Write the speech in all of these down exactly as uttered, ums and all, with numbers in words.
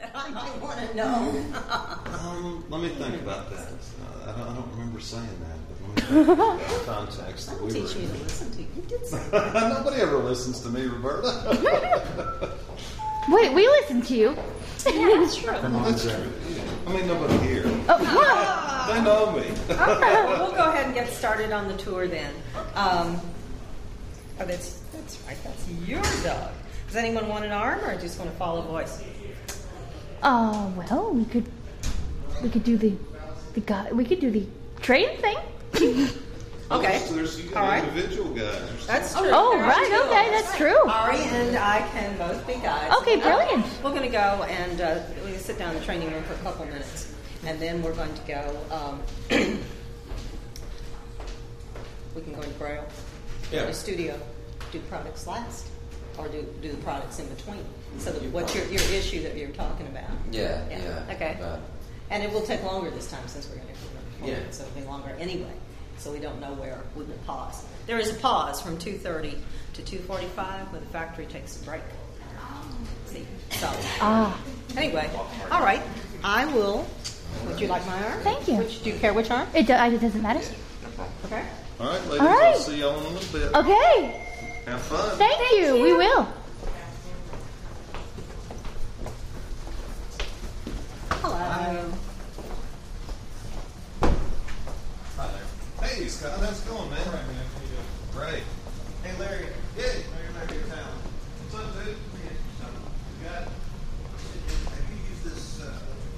that I might want to know? um, let me think about that. Uh, I, don't, I don't remember saying that, but let me think about the context that I'll we were teach you in. to listen to you. You did say that. Nobody ever listens to me, Roberta. Wait, we listen to you. Yeah, that's true. That's true. I mean, nobody here. Oh, They know me. Okay, well, we'll go ahead and get started on the tour then. Um, oh, that's that's right. That's your dog. Does anyone want an arm, or just want to follow voice? uh, well, we could, we could do the, the guy, we could do the train thing. Okay. Oh, there's, you got All right. individual guys. That's true. Oh, There are right, two okay, of us. that's true. Ari and I can both be guides. Okay, brilliant. We're going to go and uh, we're going to sit down in the training room for a couple minutes, and then we're going to go. Um, we can go into Braille. Yeah. In the studio. Do products last, or do do the products in between. So that what's your, your issue that you're talking about? Yeah, yeah. Okay. About- And it will take longer this time since we're going to record Yeah. it, so it'll be longer anyway. So we don't know where we will pause. There is a pause from two thirty to two forty-five where the factory takes a break. See? So, Ah, anyway, all right. I will. Would you like my arm? Thank you. Which, do you care which arm? it, do, it doesn't matter. Okay. All right, ladies, All right. I'll see y'all in a little bit. Okay, Have fun. thank you. We will. Hello. Hi there. Hey, Scott, how's it going, man? All right, man. How you doing? Great. Hey, Larry. Hey. Larry back in town. What's up, dude? You got? Have you used this uh,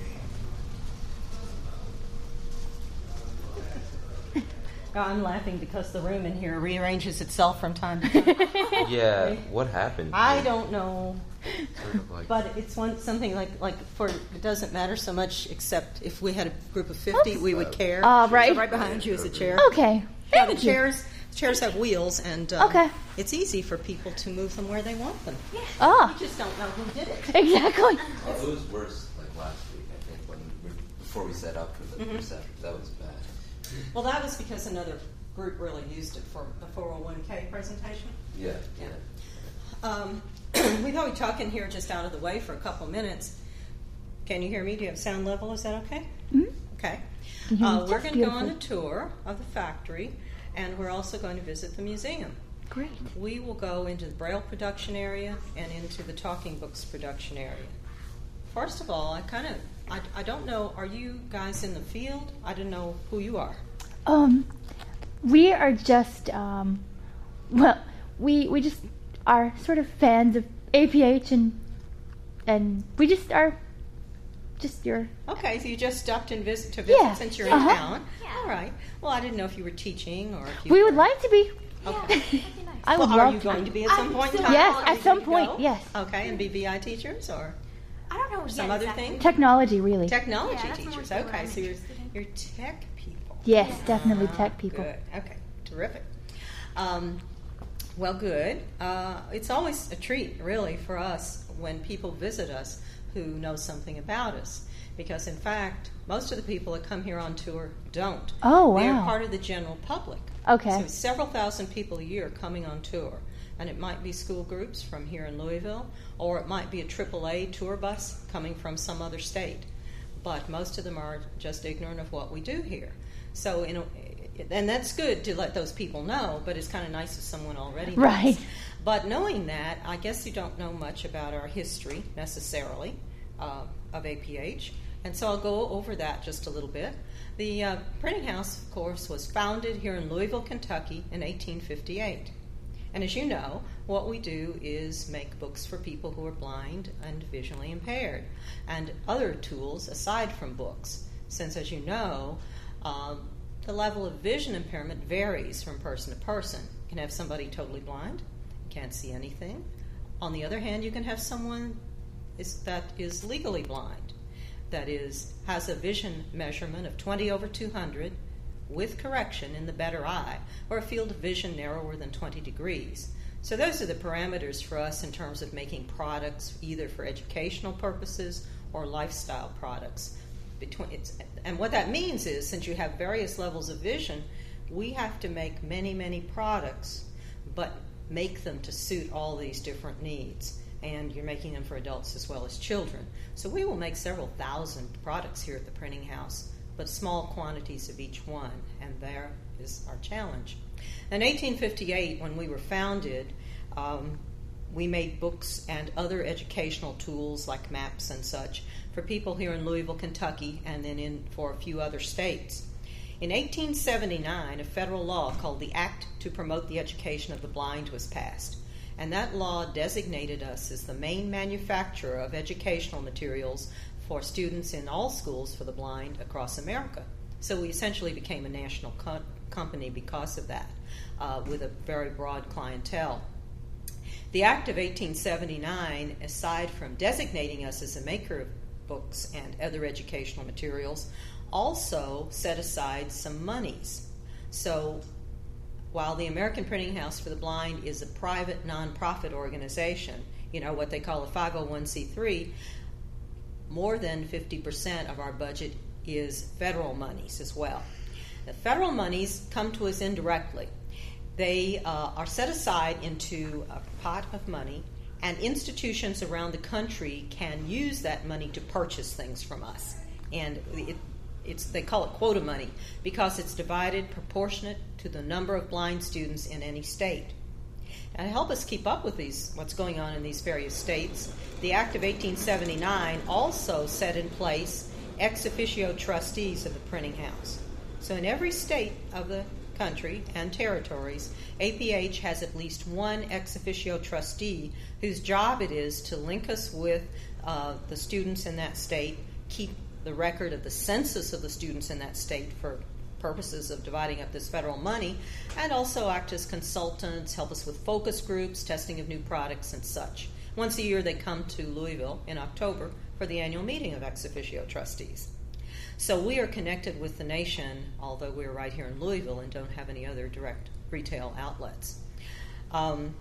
I'm laughing because the room in here rearranges itself from time to time. Yeah, what happened? I don't know. Sort of like- But it's one something like like for it doesn't matter so much except if we had a group of fifty, we would care. Uh, right. So right behind you is a chair. Okay. Yeah, the Thank you. chairs chairs have wheels, and um, Okay. it's easy for people to move them where they want them. Ah, We just don't know who did it. exactly. Oh, it was worse like last week, I think, when we, before we set up for the Mhm. reception. That was bad. Well, that was because another group really used it for the four oh one k presentation. Yeah, Yeah. yeah. Um, we thought we'd talk in here just out of the way for a couple minutes. Can you hear me? Do you have sound level? Is that okay? Mhm. Okay. Can hear Uh, me we're just going to go on a beautifully. tour of the factory, and we're also going to visit the museum. Great. We will go into the Braille production area and into the talking books production area. First of all, I kind of, I, I don't know, are you guys in the field? I don't know who you are. Um, we are just um, well, we we just are sort of fans of A P H and and we just are just your Okay, so you just stopped in visit to visit Yeah, since you're in uh-huh. town. All right. Well, I didn't know if you were teaching or if you we would like to be. Okay. I would well, love are you to. going to be at some I'm point in so- time? Yes, Are at you some going to point, go? yes. Okay, and be V I teachers or I don't know some yet other exactly. thing? Technology, really. Technology Yeah, that's more teachers. so what Okay, I'm so you're, interested in. you're tech people. Yes, Yeah. definitely Ah, tech people. Good. Okay, terrific. Um, well, good. Uh, it's always a treat, really, for us when people visit us who know something about us. Because, in fact, most of the people that come here on tour don't. Oh, They're wow. part of the general public. Okay. So several thousand people a year coming on tour. And it might be school groups from here in Louisville, or it might be a triple A tour bus coming from some other state. But most of them are just ignorant of what we do here. So, you know, and that's good to let those people know, but it's kind of nice if someone already knows. Right. But knowing that, I guess you don't know much about our history necessarily uh, of A P H. And so I'll go over that just a little bit. The uh, printing house, of course, was founded here in Louisville, Kentucky in eighteen fifty-eight. And as you know, what we do is make books for people who are blind and visually impaired, and other tools aside from books, since, as you know, um, the level of vision impairment varies from person to person. You can have somebody totally blind, can't see anything. On the other hand, you can have someone is, that is legally blind, that is, has a vision measurement of twenty over two hundred, with correction in the better eye, or a field of vision narrower than twenty degrees. So those are the parameters for us in terms of making products either for educational purposes or lifestyle products. Between it's, and what that means is, since you have various levels of vision, we have to make many, many products, but make them to suit all these different needs. and you're making them for adults as well as children. So we will make several thousand products here at the printing house, but small quantities of each one, and there is our challenge. In eighteen fifty-eight, when we were founded, um, we made books and other educational tools like maps and such for people here in Louisville, Kentucky, and then in for a few other states. In eighteen seventy-nine, a federal law called the Act to Promote the Education of the Blind was passed, and that law designated us as the main manufacturer of educational materials for students in all schools for the blind across America. So we essentially became a national co- company because of that, uh, with a very broad clientele. The Act of eighteen seventy-nine, aside from designating us as a maker of books and other educational materials, also set aside some monies. So while the American Printing House for the Blind is a private nonprofit organization, you know, what they call a five oh one c three, more than fifty percent of our budget is federal monies as well. The federal monies come to us indirectly. They uh, are set aside into a pot of money, and institutions around the country can use that money to purchase things from us. And it, it's they call it quota money because it's divided proportionate to the number of blind students in any state. And to help us keep up with these, what's going on in these various states, the Act of eighteen seventy-nine also set in place ex officio trustees of the printing house. So in every state of the country and territories, A P H has at least one ex officio trustee whose job it is to link us with uh, the students in that state, keep the record of the census of the students in that state for purposes of dividing up this federal money, and also act as consultants, help us with focus groups, testing of new products, and such. Once a year they come to Louisville in October for the annual meeting of ex officio trustees. So we are connected with the nation, although we're right here in Louisville and don't have any other direct retail outlets. Um,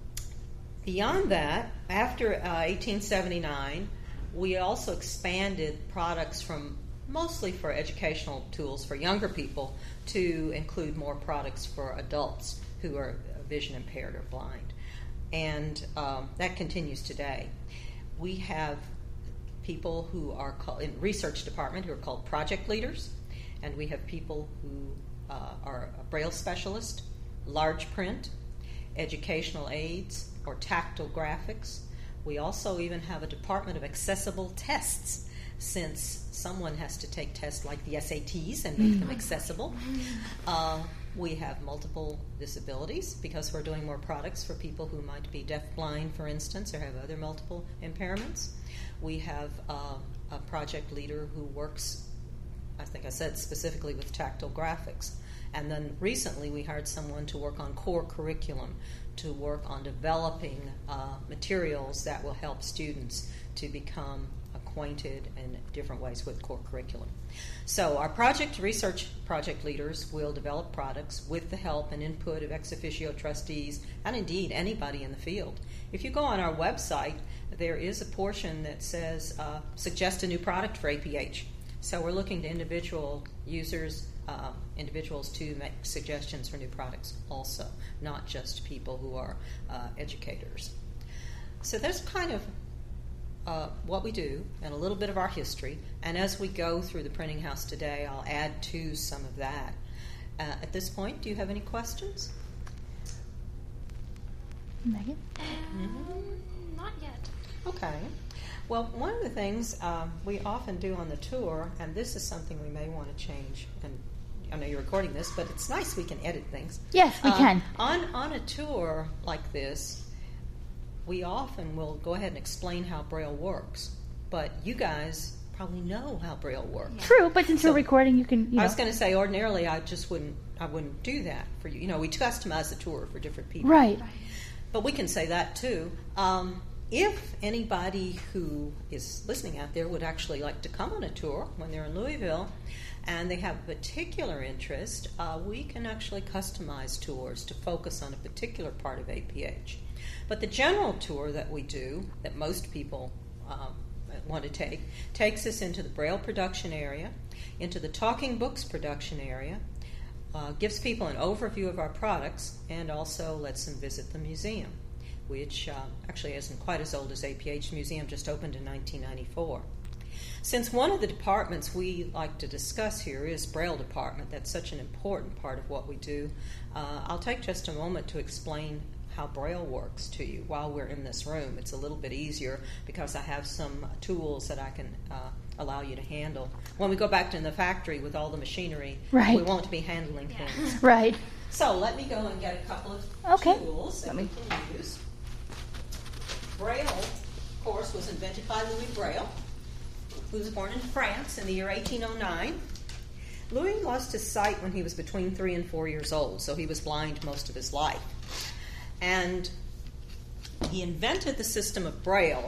beyond that, after uh, eighteen seventy-nine, we also expanded products from mostly for educational tools for younger people to include more products for adults who are vision impaired or blind. And um, that continues today. We have people who are called, in research department who are called project leaders, and we have people who uh, are a Braille specialist, large print, educational aids, or tactile graphics. We also even have a department of accessible tests, since someone has to take tests like the S A Ts and make them accessible. Uh, we have multiple disabilities because we're doing more products for people who might be deafblind, for instance, or have other multiple impairments. We have uh, a project leader who works, I think I said specifically with tactile graphics. And then recently we hired someone to work on core curriculum, to work on developing uh, materials that will help students to become acquainted in different ways with core curriculum. So our project research project leaders will develop products with the help and input of ex officio trustees and indeed anybody in the field. If you go on our website, there is a portion that says uh, suggest a new product for A P H. So we're looking to individual users, uh, individuals to make suggestions for new products also, not just people who are uh, educators. So that's kind of Uh, what we do and a little bit of our history, and as we go through the printing house today, I'll add to some of that. Uh, at this point, do you have any questions? Megan? Um, not yet. Okay. Well, one of the things um, we often do on the tour, and this is something we may want to change, and I know you're recording this, but it's nice we can edit things. Yes, we Uh, can. On, on a tour like this, we often will go ahead and explain how Braille works, but you guys probably know how Braille works. True, but since So- we're recording, you can, you know. I was going to say, ordinarily, I just wouldn't, I wouldn't do that for you. You know, we customize the tour for different people. Right. But we can say that too. Um, if anybody who is listening out there would actually like to come on a tour when they're in Louisville, and they have a particular interest, uh, we can actually customize tours to focus on a particular part of A P H. But the general tour that we do, that most people um, want to take, takes us into the Braille production area, into the Talking Books production area, uh, gives people an overview of our products, and also lets them visit the museum. which uh, actually isn't quite as old as A P H. The museum just opened in nineteen ninety-four. Since one of the departments we like to discuss here is Braille department, that's such an important part of what we do, uh, I'll take just a moment to explain how Braille works to you while we're in this room. It's a little bit easier because I have some tools that I can uh, allow you to handle. When we go back to the factory with all the machinery, Right. we won't be handling Yeah. things. Right. So let me go and get a couple of Okay. tools that Let we me- can use. Braille, of course, was invented by Louis Braille, who was born in France in the year eighteen oh nine. Louis lost his sight when he was between three and four years old, so he was blind most of his life. And he invented the system of Braille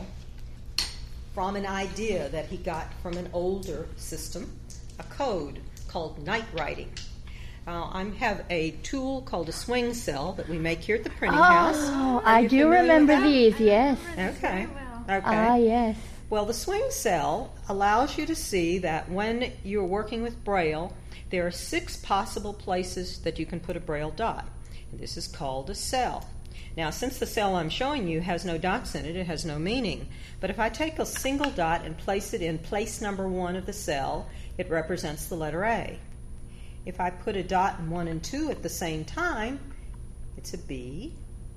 from an idea that he got from an older system, a code called night writing. Uh, I have a tool called a swing cell that we make here at the printing house. Oh, Are I you do familiar remember with that? these, yes. Okay. Very well. Okay. Ah, yes. Well, the swing cell allows you to see that when you're working with Braille, there are six possible places that you can put a Braille dot. And this is called a cell. Now, since the cell I'm showing you has no dots in it, it has no meaning. But if I take a single dot and place it in place number one of the cell, it represents the letter A. If I put a dot in one and two at the same time, it's a B.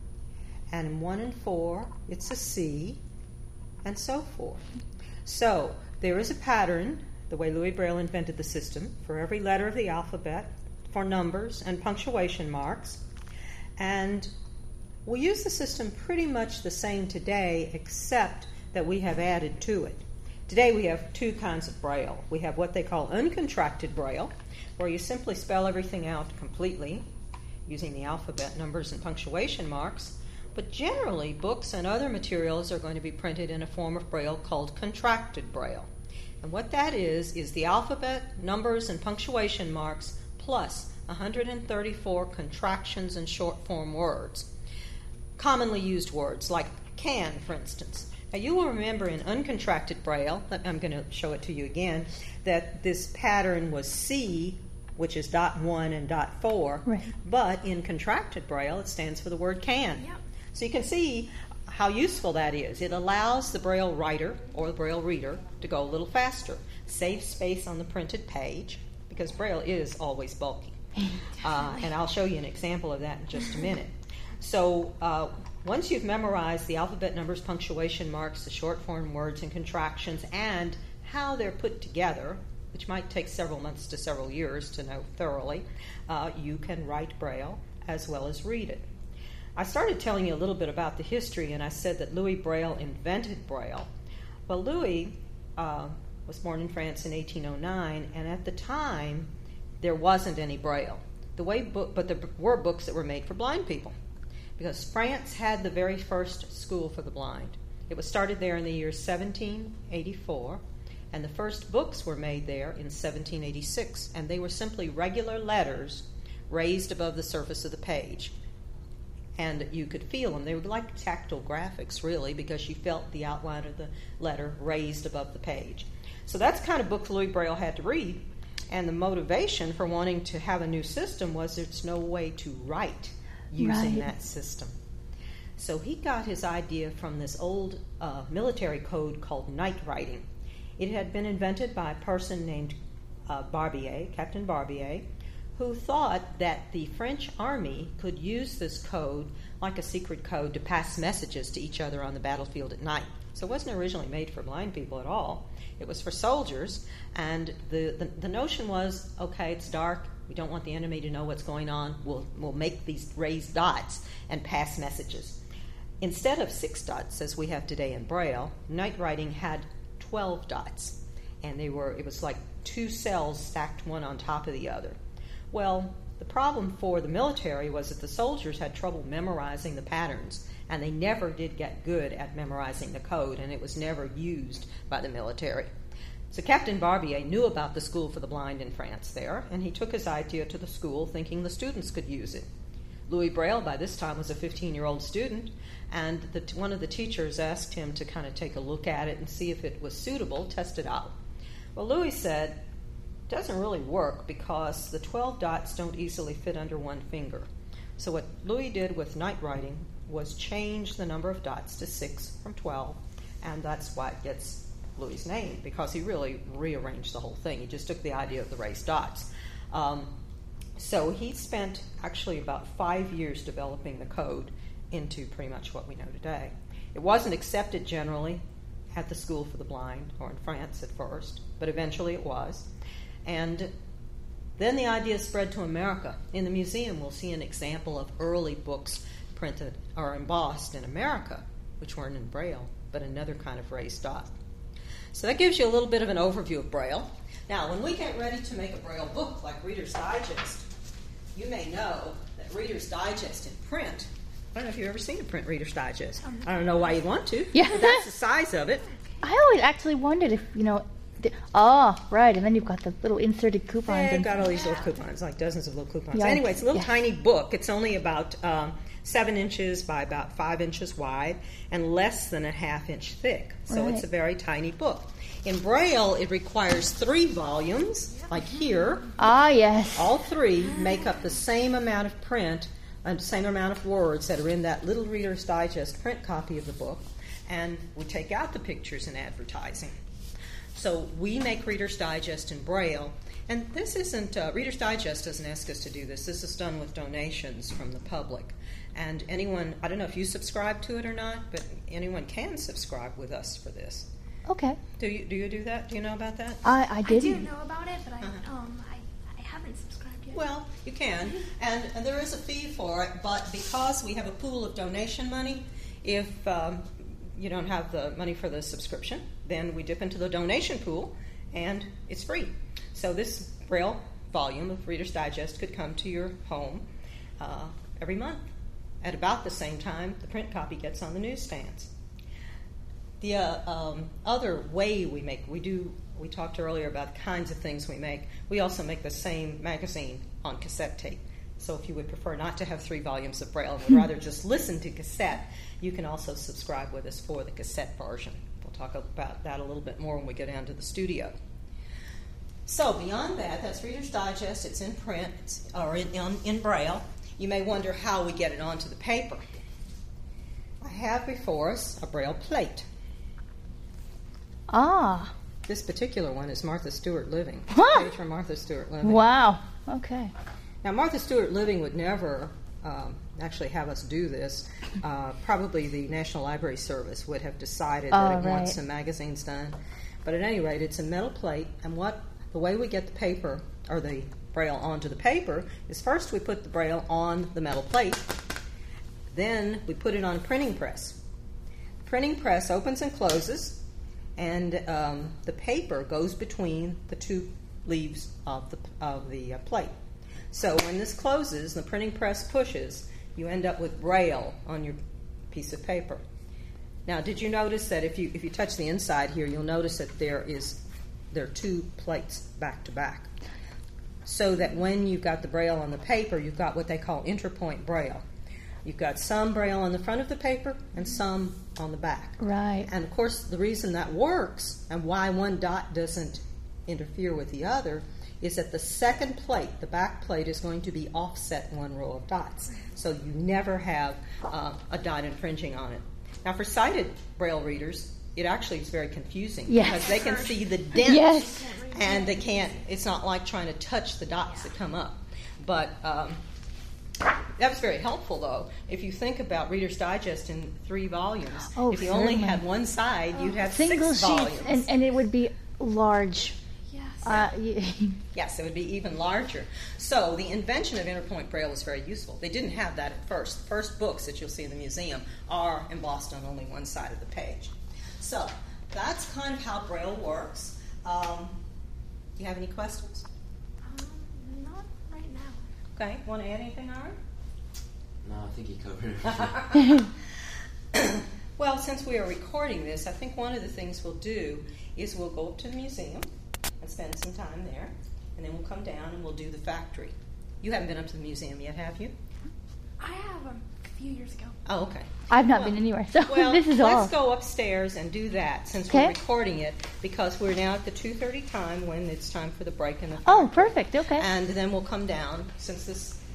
And in one and four, it's a C, and so forth. So there is a pattern, the way Louis Braille invented the system, for every letter of the alphabet, for numbers and punctuation marks. And we use the system pretty much the same today, except that we have added to it. Today we have two kinds of Braille. We have what they call uncontracted Braille, where you simply spell everything out completely using the alphabet, numbers, and punctuation marks. But generally, books and other materials are going to be printed in a form of Braille called contracted Braille. And what that is, is the alphabet, numbers, and punctuation marks plus one hundred thirty-four contractions and short form words. Commonly used words like can, for instance. Now, you will remember in uncontracted Braille, I'm going to show it to you again, that this pattern was C, which is dot one and dot four, Right. but in contracted Braille, it stands for the word can. Yep. So you can see how useful that is. It allows the Braille writer or the Braille reader to go a little faster, save space on the printed page, because Braille is always bulky. Uh, and I'll show you an example of that in just a minute. So uh, once you've memorized the alphabet, numbers, punctuation marks, the short form words and contractions, and how they're put together, which might take several months to several years to know thoroughly, uh, you can write Braille as well as read it. I started telling you a little bit about the history, and I said that Louis Braille invented Braille. Well, Louis uh, was born in France in eighteen oh nine, and at the time, there wasn't any Braille. The way book, but there were books that were made for blind people, because France had the very first school for the blind. It was started there in the year seventeen eighty-four, and the first books were made there in seventeen eighty-six, and they were simply regular letters raised above the surface of the page. And you could feel them. They were like tactile graphics, really, because you felt the outline of the letter raised above the page. So that's the kind of book Louis Braille had to read. And the motivation for wanting to have a new system was there's no way to write using Right. that system. So he got his idea from this old uh, military code called night writing. It had been invented by a person named uh, Barbier, Captain Barbier, who thought that the French army could use this code like a secret code to pass messages to each other on the battlefield at night. So it wasn't originally made for blind people at all. It was for soldiers, and the, the, the notion was, okay, it's dark, we don't want the enemy to know what's going on, we'll, we'll make these raised dots and pass messages. Instead of six dots, as we have today in Braille, night writing had twelve dots, and they were it was like two cells stacked one on top of the other. Well, the problem for the military was that the soldiers had trouble memorizing the patterns, and they never did get good at memorizing the code, and it was never used by the military. So Captain Barbier knew about the School for the Blind in France there, and he took his idea to the school thinking the students could use it. Louis Braille, by this time, was a fifteen-year-old student, and the, one of the teachers asked him to kind of take a look at it and see if it was suitable, test it out. Well, Louis said, it doesn't really work because the twelve dots don't easily fit under one finger. So what Louis did with night writing was change the number of dots to six from twelve, and that's why it gets Louis' name, because he really rearranged the whole thing. He just took the idea of the raised dots. Um, so he spent actually about five years developing the code into pretty much what we know today. It wasn't accepted generally at the School for the Blind, or in France at first, but eventually it was. And then the idea spread to America. In the museum, we'll see an example of early books printed or embossed in America, which weren't in Braille, but another kind of raised dot. So that gives you a little bit of an overview of Braille. Now, when we get ready to make a Braille book like Reader's Digest, you may know that Reader's Digest in print, I don't know if you've ever seen a print Reader's Digest. I don't know why you'd want to. Yeah. But that's the size of it. I always actually wondered if, you know, the, oh, right, and then you've got the little inserted coupons. They've and got all these little coupons, like dozens of little coupons. Yeah. Anyway, it's a little Yeah. tiny book. It's only about um, seven inches by about five inches wide and less than a half inch thick. So Right. it's a very tiny book. In Braille, it requires three volumes, like here. Ah, yes. All three make up the same amount of print and the same amount of words that are in that little Reader's Digest print copy of the book. And we take out the pictures in advertising. So we make Reader's Digest in Braille. And this isn't, uh, Reader's Digest doesn't ask us to do this. This is done with donations from the public. And anyone, I don't know if you subscribe to it or not, but anyone can subscribe with us for this. Okay. Do you do you do that? Do you know about that? I, I I didn't. do know about it, but I Uh-huh. um I, I haven't subscribed yet. Well, you can, and, and there is a fee for it, but because we have a pool of donation money, if um, you don't have the money for the subscription, then we dip into the donation pool, and it's free. So this Braille volume of Reader's Digest could come to your home uh, every month at about the same time the print copy gets on the newsstands. The uh, um, other way we make, we do, we talked earlier about the kinds of things we make. We also make the same magazine on cassette tape. So if you would prefer not to have three volumes of Braille and would rather just listen to cassette, you can also subscribe with us for the cassette version. We'll talk about that a little bit more when we go down to the studio. So beyond that, that's Reader's Digest. It's in print, it's, or in, in, in Braille. You may wonder how we get it onto the paper. I have before us a Braille plate. Ah. This particular one is Martha Stewart Living. Huh. Page from Martha Stewart Living. Wow. Okay. Now, Martha Stewart Living would never um, actually have us do this. Uh, probably the National Library Service would have decided that Oh, it wants right. some magazines done. But at any rate, it's a metal plate, and what the way we get the paper, or the Braille onto the paper, is first we put the Braille on the metal plate, then we put it on a printing press. The printing press opens and closes, and um, the paper goes between the two leaves of the, of the uh, plate. So when this closes, the printing press pushes, you end up with Braille on your piece of paper. Now, did you notice that if you if you touch the inside here, you'll notice that there is there are two plates back to back, so that when you've got the Braille on the paper, you've got what they call interpoint Braille. You've got some Braille on the front of the paper and some on the back. Right. And of course, the reason that works and why one dot doesn't interfere with the other is that the second plate, the back plate, is going to be offset one row of dots. So you never have uh, a dot infringing on it. Now, for sighted Braille readers, it actually is very confusing Yes. because they can see the dent Yes. and they can't, it's not like trying to touch the dots that come up. But um, that was very helpful, though. If you think about Reader's Digest in three volumes, Oh, if you only certainly. had one side, you'd have Single six sheets, volumes. and, and it would be large. Yes. Uh, y- Yes, it would be even larger. So the invention of interpoint Braille was very useful. They didn't have that at first. The first books that you'll see in the museum are embossed on only one side of the page. So that's kind of how Braille works. Um, do you have any questions? Um, not right now. Okay, want to add anything, Aaron? No, I think you covered it. Well, since we are recording this, I think one of the things we'll do is we'll go up to the museum and spend some time there, and then we'll come down and we'll do the factory. You haven't been up to the museum yet, have you? I have um, a few years ago. Oh, okay. I've not Well- been anywhere, so Well, this is let's all. go upstairs and do that since Okay. we're recording it, because we're now at the two thirty time when it's time for the break in the Oh, factory. perfect. Okay. And then we'll come down, since this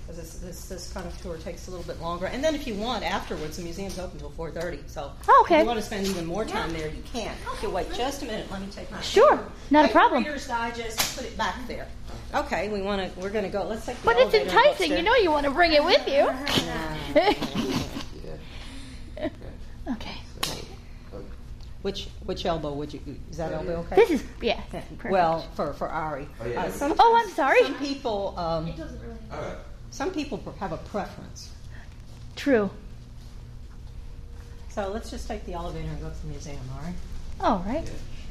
because this, this this kind of tour takes a little bit longer. And then if you want, afterwards, the museum's open until four thirty. So Oh, okay. if you want to spend even more time there, you can. Okay, wait just a minute. Let me take my Sure, not a Hey, problem. Reader's Digest, put it back there. Okay, we want to. We're going to go. Let's take the But it's elevator and go enticing. You upstairs. know you want to bring it with you. Yeah. Okay. Which which elbow would you? Is that elbow okay? This is, yeah. Yeah, Perfect. well, for for Ari. Oh, yeah. Uh, sometimes- Oh, I'm sorry. Some people, um, It doesn't really. All right. some people have a preference. True. So let's just take the elevator and go to the museum, Ari. All right.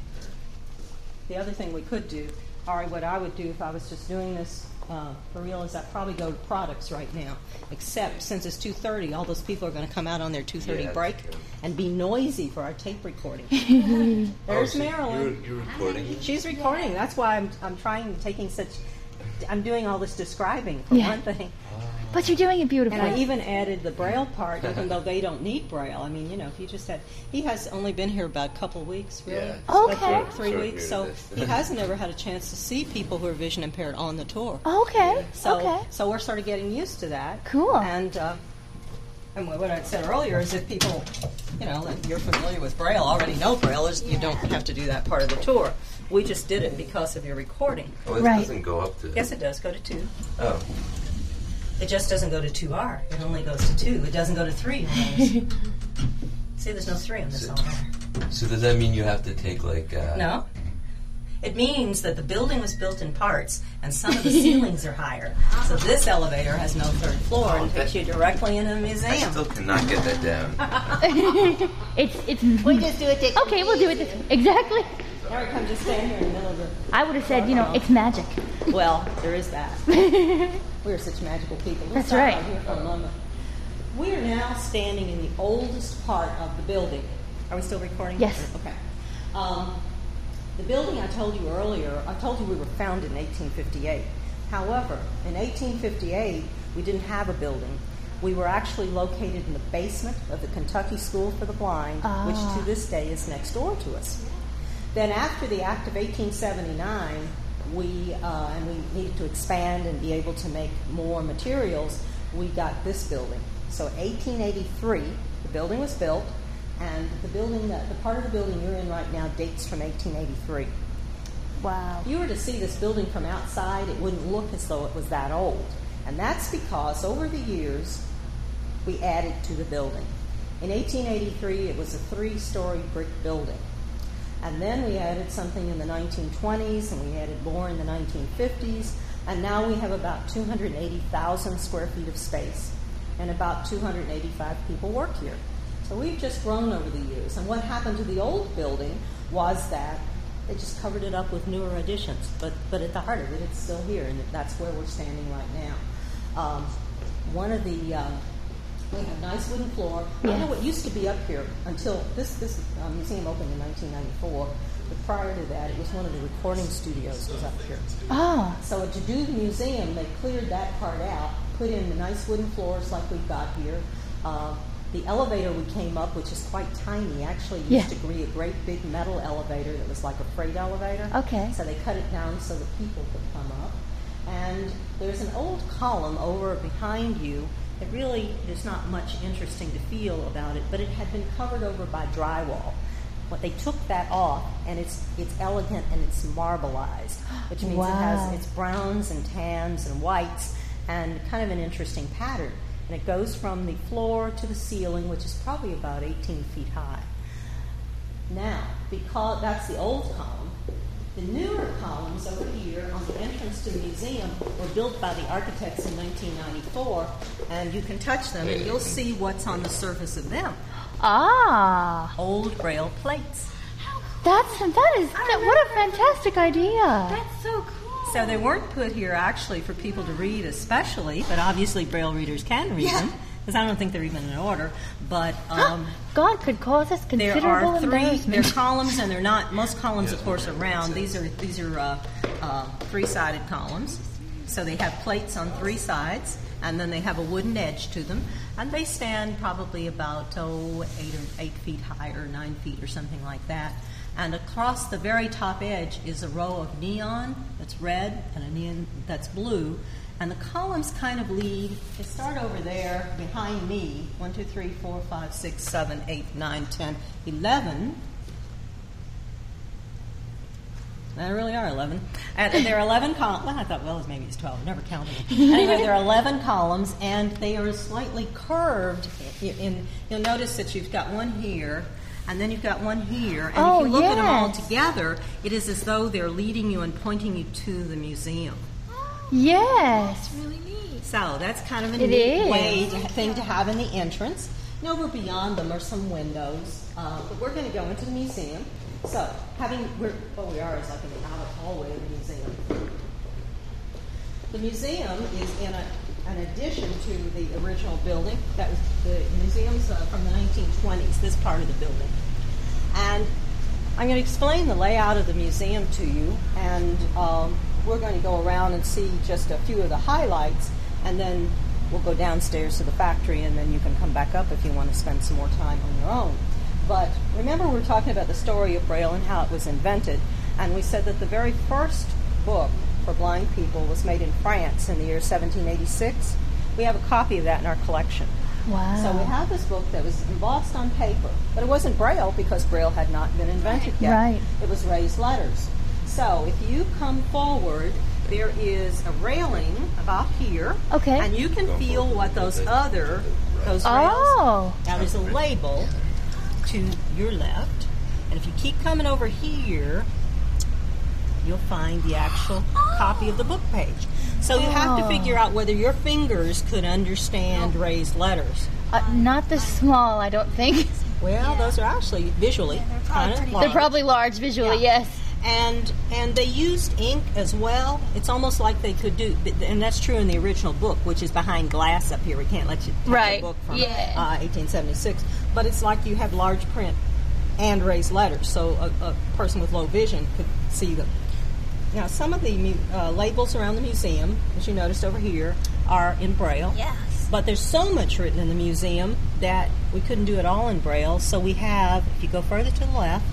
The other thing we could do, Ari, what I would do if I was just doing this uh, for real is I'd probably go to products right now. Except since it's two thirty, all those people are going to come out on their two thirty Yeah, that's break true. and be noisy for our tape recording. There's Oh, so Marilyn. You're, you're recording? She's recording. That's why I'm I'm trying taking such. I'm doing all this describing for Yeah. one thing. But you're doing it beautifully. And I even added the Braille part, even though they don't need Braille. I mean, you know, if you just had, he has only been here about a couple of weeks, really. Yeah. Like Okay. three, three Short weeks. period So of this. he hasn't ever had a chance to see people who are vision impaired on the tour. Okay. So, Okay. so we're sort of getting used to that. Cool. And uh, and what I said earlier is if people, you know, that you're familiar with Braille, already know Braille, is you don't have to do that part of the tour. We just did it because of your recording. Oh, it Right. doesn't go up to... Yes, it does. Go to two. Oh. It just doesn't go to two R. It only goes to two. It doesn't go to three. See, there's no three on this So- elevator. So does that mean you have to take, like... Uh, No. It means that the building was built in parts, and some of the ceilings are higher. So this elevator has no third floor and takes you directly into the I museum. still cannot get that down. It's it's. We just do it. To Okay, we'll do it. This, exactly. Eric, come just stand here in the middle of the. I would have said, you know, it's magic. Well, there is that. We're such magical people. Let's That's stop right. out here for a moment. We are now standing in the oldest part of the building. Are we still recording? Yes. Okay. Um, the building I told you earlier, I told you we were founded in eighteen fifty-eight. However, in eighteen fifty-eight, we didn't have a building. We were actually located in the basement of the Kentucky School for the Blind, Ah. which to this day is next door to us. Then after the Act of eighteen seventy-nine, we uh, and we needed to expand and be able to make more materials, we got this building. So eighteen eighty-three, the building was built, and the building, that, the part of the building you're in right now dates from eighteen eighty-three. Wow. If you were to see this building from outside, it wouldn't look as though it was that old. And that's because over the years, we added to the building. In eighteen eighty-three, it was a three-story brick building. And then we added something in the nineteen twenties, and we added more in the nineteen fifties, and now we have about two hundred eighty thousand square feet of space, and about two hundred eighty-five people work here. So we've just grown over the years. And what happened to the old building was that they just covered it up with newer additions. But but at the heart of it, it's still here, and that's where we're standing right now. Um, one of the um, we have a nice wooden floor. I know what used to be up here until this this uh, museum opened in nineteen ninety-four. But prior to that, it was one of the recording studios was up here. Ah. So to do the museum, they cleared that part out, put in the nice wooden floors like we've got here. Uh, the elevator we came up, which is quite tiny, actually used Yeah. to be a great big metal elevator that was like a freight elevator. Okay. So they cut it down so that people could come up. And there's an old column over behind you. It really is not much interesting to feel about it, but it had been covered over by drywall. But they took that off, and it's it's elegant and it's marbleized, which means it Wow. has it's browns and tans and whites and kind of an interesting pattern. And it goes from the floor to the ceiling, which is probably about eighteen feet high. Now, because that's the old column, the newer columns over here on the entrance to the museum were built by the architects in nineteen ninety-four, and you can touch them and you'll see what's on the surface of them. Ah. Old Braille plates. That's that is that, what a fantastic idea. That's so cool. So they weren't put here actually for people to read especially, but obviously Braille readers can read them, because I don't think they're even in order. But um, God could cause us there considerable are three. They're embarrassment. columns, and they're not. Most columns, of course, are round. These are these are uh, uh, three-sided columns. So they have plates on three sides, and then they have a wooden edge to them, and they stand probably about oh eight or eight feet high or nine feet or something like that. And across the very top edge is a row of neon that's red and a neon that's blue. And the columns kind of lead, they start over there behind me, one, two, three, four, five, six, seven, eight, nine, ten, eleven. There really are eleven. And there are eleven columns. Well, I thought, well, maybe it's twelve. I never counted them. Anyway, there are eleven columns, and they are slightly curved. In, in, you'll notice that you've got one here, and then you've got one here. And Oh, if you look at them all yes. together, it is as though they're leading you and pointing you to the museum. Yes. That's really neat. So that's kind of a It neat is. way to, thing to have in the entrance. And over beyond them are some windows. Uh, but we're going to go into the museum. So, having we're, what we are is like in the outer hallway of the museum. The museum is in a, an addition to the original building. That was the museum's uh, from the nineteen twenties. This part of the building, and I'm going to explain the layout of the museum to you, and um, we're going to go around and see just a few of the highlights, and then we'll go downstairs to the factory, and then you can come back up if you want to spend some more time on your own. But remember, we were talking about the story of Braille and how it was invented, and we said that the very first book for blind people was made in France in the year seventeen eighty-six. We have a copy of that in our collection. Wow. So we have this book that was embossed on paper, but it wasn't Braille because Braille had not been invented yet. Right. It was raised letters. So if you come forward, there is a railing about here, Okay. and you can feel what those other, those rails, Oh. now there's a label to your left, and if you keep coming over here, you'll find the actual copy of the book page. So you have to Oh. figure out whether your fingers could understand raised letters. Uh, not this small, I don't think. Well, those are actually visually Yeah, they're probably kind of pretty large. They're probably large visually, Yeah. yes. And and they used ink as well. It's almost like they could do, and that's true in the original book, which is behind glass up here. We can't let you take Right. the book from Yeah. uh, eighteen seventy-six. But it's like you have large print and raised letters, so a, a person with low vision could see them. Now, some of the mu- uh, labels around the museum, as you noticed over here, are in Braille. Yes. But there's so much written in the museum that we couldn't do it all in Braille. So we have, if you go further to the left,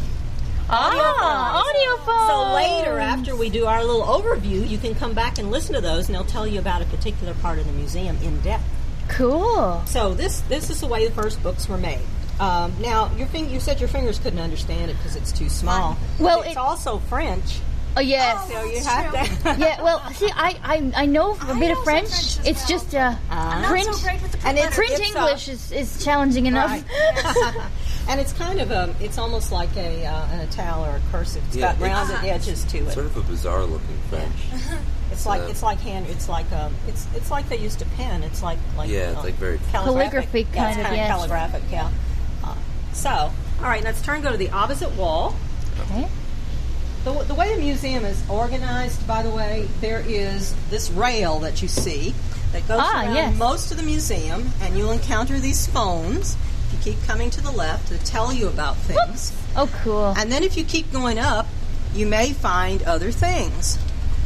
Ah, audio phones. so later, after we do our little overview, you can come back and listen to those, and they'll tell you about a particular part of the museum in depth. Cool. So this this is the way the first books were made. Um, now, your fing- you said your fingers couldn't understand it because it's too small. Well, it's it- also French, Oh, yes. so you That's have true. to. Yeah, well, see, I, I, I know a I bit know of some French. French as It's well. just uh, I'm not print. so great with the And it's- Print it's, uh, English is, is challenging enough. Right. And it's kind of a, it's almost like a uh, an Ital or a cursive. It's Yeah, got rounded it's- edges to it. Sort of a bizarre looking French. It's like uh, it's like hand. It's like um. It's it's like they used to pen. It's like like Yeah, it's uh, like very- calligraphic. Calligraphy Yeah, it's kind of, kind yes. calligraphic. Yeah. Uh, so, all right, let's turn and go to the opposite wall. Okay. The, the way the museum is organized, by the way, there is this rail that you see that goes Ah, around yes. most of the museum, and you'll encounter these phones. If you keep coming to the left, to tell you about things. Oh, cool. And then if you keep going up, you may find other things.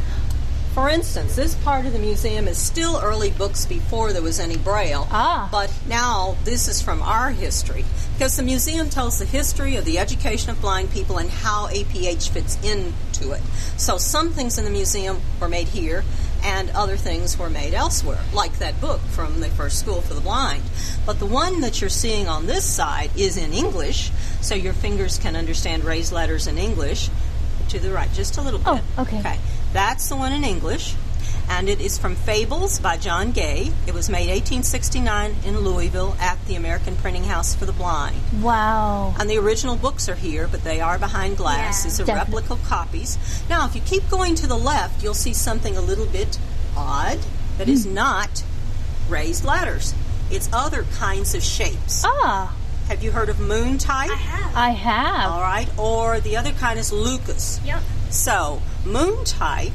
For instance, this part of the museum is still early books before there was any Braille. Ah. But now this is from our history. Because the museum tells the history of the education of blind people and how A P H fits into it. So some things in the museum were made here and other things were made elsewhere, like that book from the first school for the blind. But the one that you're seeing on this side is in English, so your fingers can understand raised letters in English. To the right, just a little bit. Oh, okay. Okay. That's the one in English, and it is from Fables by John Gay. It was made eighteen sixty-nine in Louisville at the American Printing House for the Blind. Wow. And the original books are here, but they are behind glass. Yeah. These are Definitely. replica copies. Now, if you keep going to the left, you'll see something a little bit odd that is not raised letters. It's other kinds of shapes. Ah, Have you heard of moon type? I have. I have. All right. Or the other kind is Lucas. Yep. So, moon type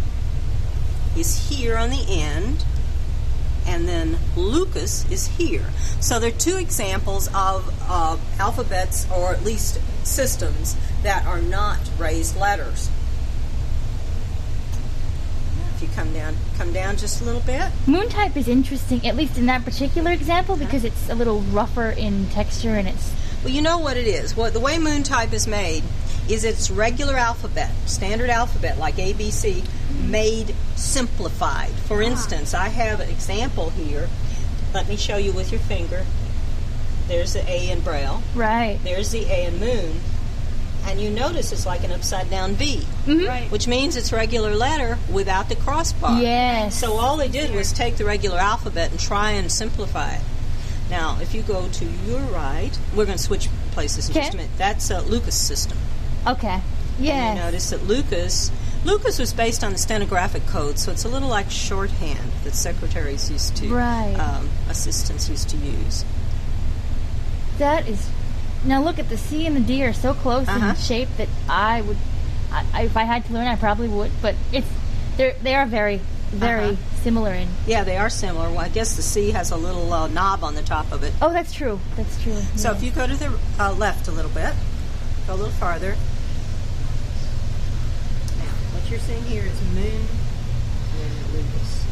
is here on the end, and then Lucas is here. So there are two examples of uh, alphabets, or at least systems, that are not raised letters. If you come down, come down just a little bit. Moon type is interesting, at least in that particular example, because it's a little rougher in texture and it's. Well, you know what it is. What the way moon type is made is its regular alphabet, standard alphabet like A B C, made simplified. For instance, I have an example here. Let me show you with your finger. There's the A in Braille. Right. There's the A in Moon. And you notice it's like an upside down B, Mhm. Right. which means it's regular letter without the crossbar. Yes. So all they did was take the regular alphabet and try and simplify it. Now, if you go to your right, we're going to switch places in just a Okay. minute. That's a Lucas system. Okay. And Yes. you notice that Lucas, Lucas was based on the stenographic code, so it's a little like shorthand that secretaries used to, Right. um, assistants used to use. That is. Now look at the C and the D are so close Uh-huh. in shape that I would, I, I- if I had to learn, I probably would. But it's they they are very very Uh-huh. similar in. Yeah, they are similar. Well, I guess the C has a little uh, knob on the top of it. Oh, that's true. That's true. So yeah. if you go to the uh, left a little bit, go a little farther. Now, what you're seeing here is Moon and Lucas.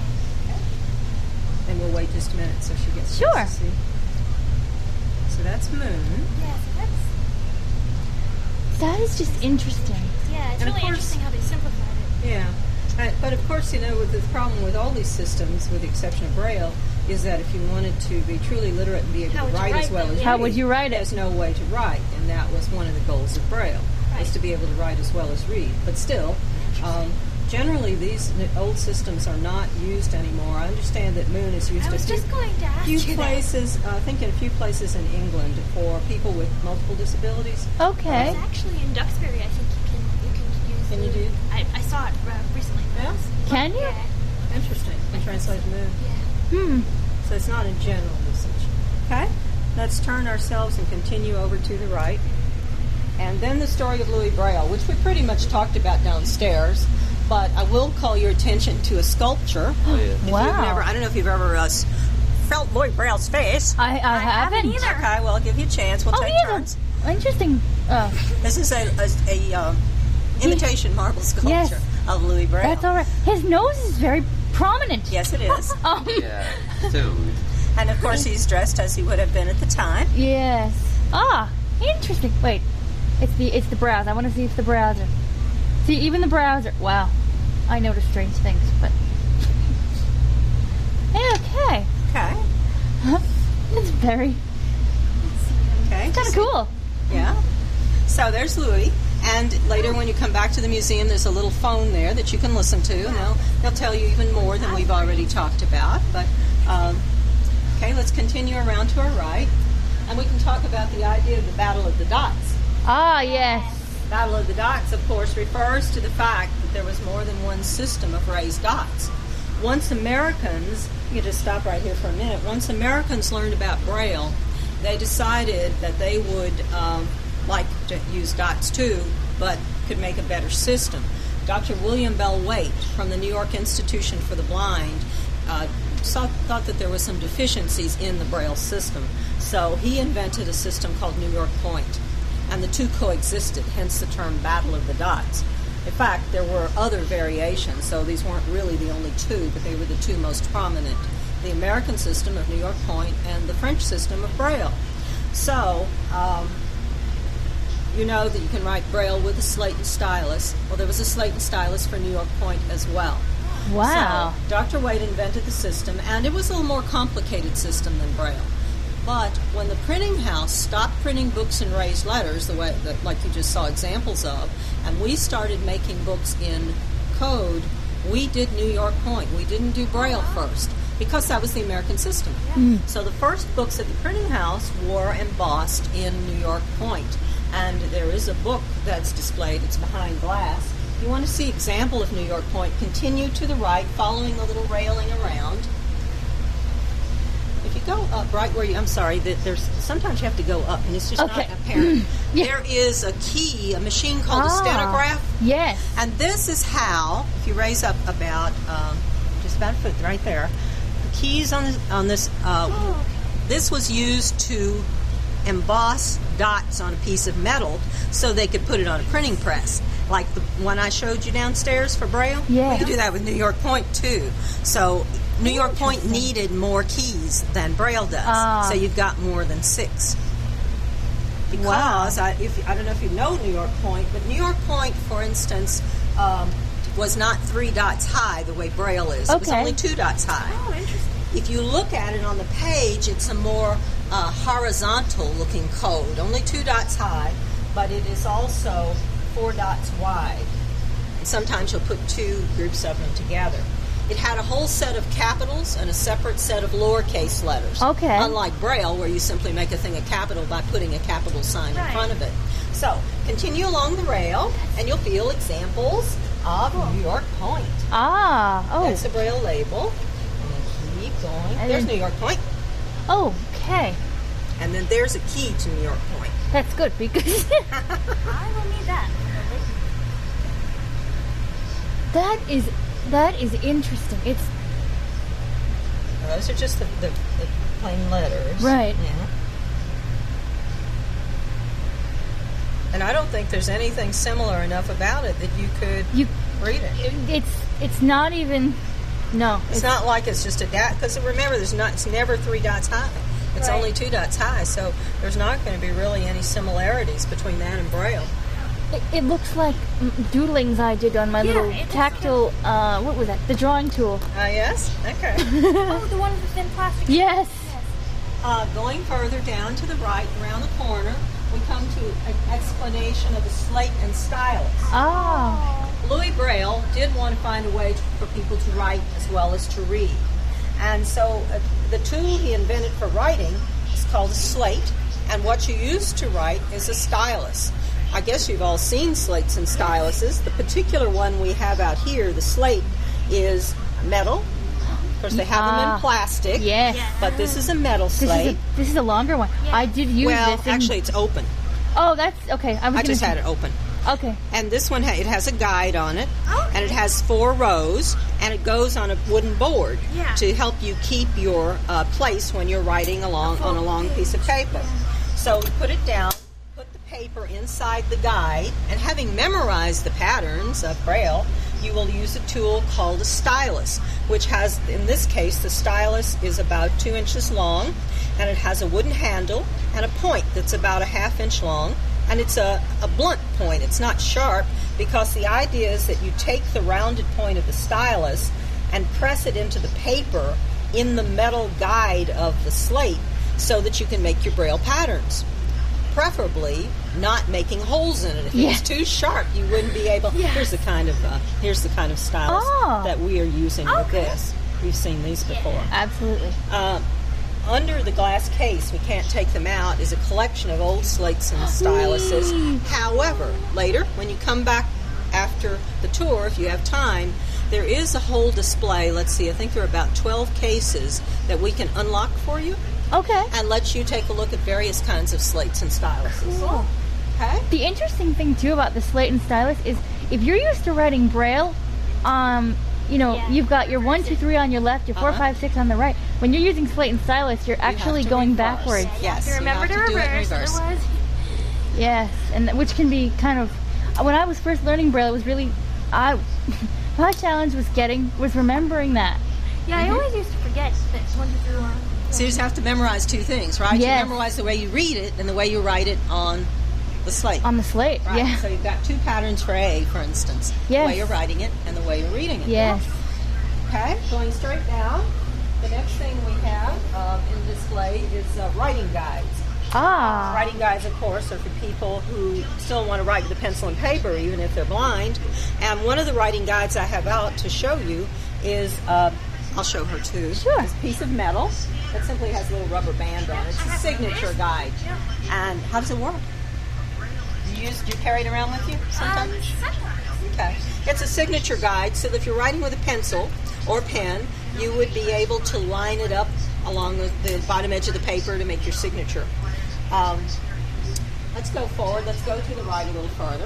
And we'll wait just a minute so she gets a Sure. chance to see. So that's Moon. Yeah, so that's That is just interesting. yeah, it's And of really course- interesting how they simplified it. Yeah. Uh, but of course, you know, with the problem with all these systems, with the exception of Braille, is that if you wanted to be truly literate and be able How to would you write as write well them? as How read, would you write it? There's no way to write, and that was one of the goals of Braille, was Right. to be able to write as well as read. But still, um, generally these n- old systems are not used anymore. I understand that Moon is used I a was few, just going to ask few you that. places, uh, I think in a few places in England for people with multiple disabilities. Okay. It's actually in Duxbury. I think you can you can use. Can you the- do? I, I saw it uh, recently. Yeah? Can you? Yeah. Interesting. And translate Moon. Yeah. Hmm. So it's not in general usage. Okay? Let's turn ourselves and continue over to the right. And then the story of Louis Braille, which we pretty much talked about downstairs. But I will call your attention to a sculpture. Oh, yeah. If you've Wow. never, I don't know if you've ever uh, s- felt Louis Braille's face. I, I, haven't haven't. either. Okay, well, I'll give you a chance. We'll Oh, take he turns. has an interesting. Uh, This is a, a, a um, imitation marble sculpture Yes. of Louis Braille. that's all right. His nose is very prominent. Yes, it is. Um, Yeah. So, And of course, he's dressed as he would have been at the time. Yes. Ah, interesting. Wait, it's the it's the browser. I want to see if the browser. See, even the browser. Wow, I notice strange things, but okay. Okay. It's very Okay. kind of cool. Yeah. So there's Louis. And later, when you come back to the museum, there's a little phone there that you can listen to, and they'll, they'll tell you even more than we've already talked about. But um, okay, let's continue around to our right, and we can talk about the idea of the Battle of the Dots. Ah, yes. Battle of the Dots, of course, refers to the fact that there was more than one system of raised dots. Once Americans, you can just stop right here for a minute. Once Americans learned about Braille, they decided that they would um, like to use dots too, but could make a better system. Doctor William Bell Waite from the New York Institution for the Blind uh, saw, thought that there was some deficiencies in the Braille system, so he invented a system called New York Point, and the two coexisted, hence the term Battle of the Dots. In fact, there were other variations, so these weren't really the only two, but they were the two most prominent. The American system of New York Point and the French system of Braille. So, um, you know that you can write Braille with a slate and stylus. Well, there was a slate and stylus for New York Point as well. Wow. So, Doctor Waite invented the system, and it was a little more complicated system than Braille. But when the printing house stopped printing books in raised letters, the way that, like you just saw examples of, and we started making books in code, we did New York Point. We didn't do Braille first, because that was the American system. So the first books at the printing house were embossed in New York Point. And there is a book that's displayed. It's behind glass. If you want to see example of New York Point, continue to the right, following the little railing around. If you go up right where you, I'm sorry, that there's sometimes you have to go up, and it's just Okay. not apparent. Yeah. There is a key, a machine called a Ah, stenograph. Yes. And this is how, if you raise up about um, just about a foot right there, the keys on this, on this uh, Oh, okay. this was used to emboss dots on a piece of metal so they could put it on a printing press. Like the one I showed you downstairs for Braille. Yeah. We could do that with New York Point too. So New York Point needed more keys than Braille does. Ah. So you've got more than six. Because I, if, I don't know if you know New York Point, but New York Point, for instance, um, was not three dots high the way Braille is. It was Okay. only two dots high. Oh, interesting. If you look at it on the page, it's a more uh, horizontal-looking code, only two dots high, but it is also four dots wide. And sometimes you'll put two groups of them together. It had a whole set of capitals and a separate set of lowercase letters. Okay. Unlike Braille, where you simply make a thing a capital by putting a capital sign Right. in front of it. So, continue along the rail, and you'll feel examples of New York Point. Ah, oh, That's the Braille label. And then keep going. And There's then- New York Point. oh, okay. And then there's a key to New York Point. That's good because I will need that. that is that is interesting. It's Those are just the, the, the plain letters. Right. Yeah. And I don't think there's anything similar enough about it that you could you. read it. It's it's not even. No, It's not like it's just a dot, because remember, there's not. It's never three dots high. It's Right. only two dots high, so there's not going to be really any similarities between that and Braille. It, it looks like mm, doodlings I did on my Yeah, little it looks tactile. Uh, what was that? The drawing tool. Ah, yes. Okay. Oh, the one with the thin plastic. Yes. Yes. Uh, going further down to the right, around the corner, we come to an explanation of the slate and stylus. Ah. Louis Braille did want to find a way to, for people to write as well as to read. And so uh, the tool he invented for writing is called a slate, and what you use to write is a stylus. I guess you've all seen slates and styluses. The particular one we have out here, the slate, is metal. Of course, they have them Ah, in plastic, Yes. Yeah. but this is a metal This slate. is a this is a longer one. Yeah. I did use well, this. in- actually, it's open. oh, that's okay. I was I gonna just say- had it open. Okay. And this one, ha- it has a guide on it, Okay. and it has four rows, and it goes on a wooden board Yeah. to help you keep your uh, place when you're writing along on a long piece of paper. So you put it down, put the paper inside the guide, and having memorized the patterns of Braille, you will use a tool called a stylus, which has, in this case, the stylus is about two inches long, and it has a wooden handle and a point that's about a half inch long. And it's a, a blunt point. It's not sharp, because the idea is that you take the rounded point of the stylus and press it into the paper in the metal guide of the slate so that you can make your Braille patterns. Preferably not making holes in it. If it Yes. was too sharp, you wouldn't be able. Yes. Here's the kind of uh, here's the kind of stylus Oh. that we are using with Okay. this. We've seen these before. Absolutely. Uh, under the glass case, we can't take them out, is a collection of old slates and styluses. Whee! However, later, when you come back after the tour, if you have time, there is a whole display. Let's see, I think there are about twelve cases that we can unlock for you Okay. and let you take a look at various kinds of slates and styluses. Cool. Okay? The interesting thing too about the slate and stylus is if you're used to writing Braille, um, you know, Yeah. you've got your one, two, three on your left, your four, Uh-huh. five, six on the right. When you're using slate and stylus, you're You have actually to going reverse. backwards. You have Yes, to you remember have to to do it in reverse, reverse. otherwise. Yes, and th- which can be kind of. When I was first learning Braille, it was really, I, my challenge was getting was remembering that. Yeah, I always used to forget that one, two, three, one. So you just have to memorize two things, right? Yes. You memorize the way you read it and the way you write it on the slate. On the slate, Right. yeah. So you've got two patterns for A, for instance. Yes. The way you're writing it and the way you're reading it. Yes. Okay, going straight down. The next thing we have um, in display is uh, writing guides. Ah. Writing guides, of course, are for people who still want to write with a pencil and paper, even if they're blind. And one of the writing guides I have out to show you is, uh, I'll show her too. Sure. It's a piece of metal that simply has a little rubber band on it. It's a signature guide. And how does it work? Do you use? Do you carry it around with you Um, sometimes? sometimes. Okay. It's a signature guide, so that if you're writing with a pencil or pen, you would be able to line it up along the, the bottom edge of the paper to make your signature. Um, let's go forward. Let's go to the right a little further.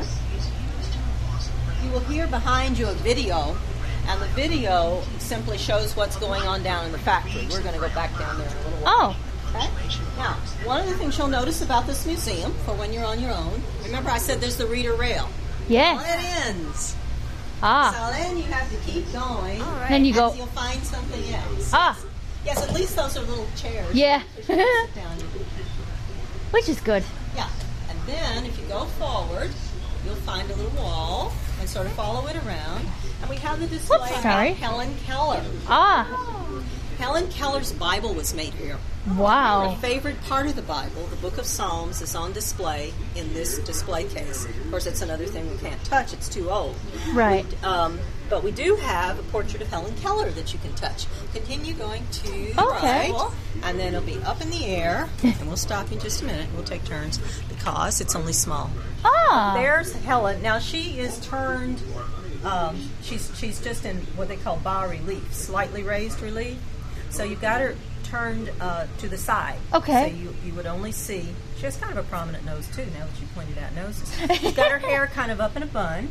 You will hear behind you a video, and the video simply shows what's going on down in the factory. We're going to go back down there in a little while. Oh. Okay. Now, one of the things you'll notice about this museum, for when you're on your own, remember I said there's the reader rail. Well, Yes. it ends. Ah. So then you have to keep going. All right. Then you and go. you'll find something else. Ah. Yes, at least those are little chairs. Yeah. So you can sit down. Which is good. Yeah. then if you go forward, you'll find a little wall and sort of follow it around. And we have the display Oops, about sorry. Helen Keller. Ah, Helen Keller's Bible was made here. wow. Her favorite part of the Bible, the Book of Psalms, is on display in this display case. Of course, it's another thing we can't touch. It's too old. Right. Um, but we do have a portrait of Helen Keller that you can touch. Continue going to the Okay. right, and then it'll be up in the air. And we'll stop in just a minute. We'll take turns because it's only small. Ah. There's Helen. Now she is turned. Um, she's she's just in what they call bas relief, slightly raised relief. So you've got her turned uh, to the side. Okay. So you, you would only see. She has kind of a prominent nose too. Now that you pointed out noses, she's got her hair kind of up in a bun.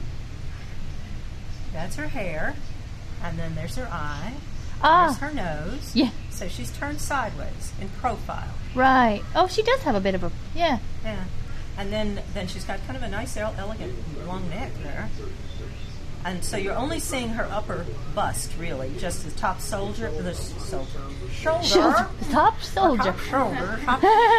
That's her hair, and then there's her eye. Ah. There's her nose. Yeah. So she's turned sideways in profile. Right. Oh, she does have a bit of a, yeah. Yeah. And then, then she's got kind of a nice, el- elegant, long neck there. And so you're only seeing her upper bust, really, just the top soldier, the soldier, shoulder, Shoulder. Top soldier. top shoulder, top,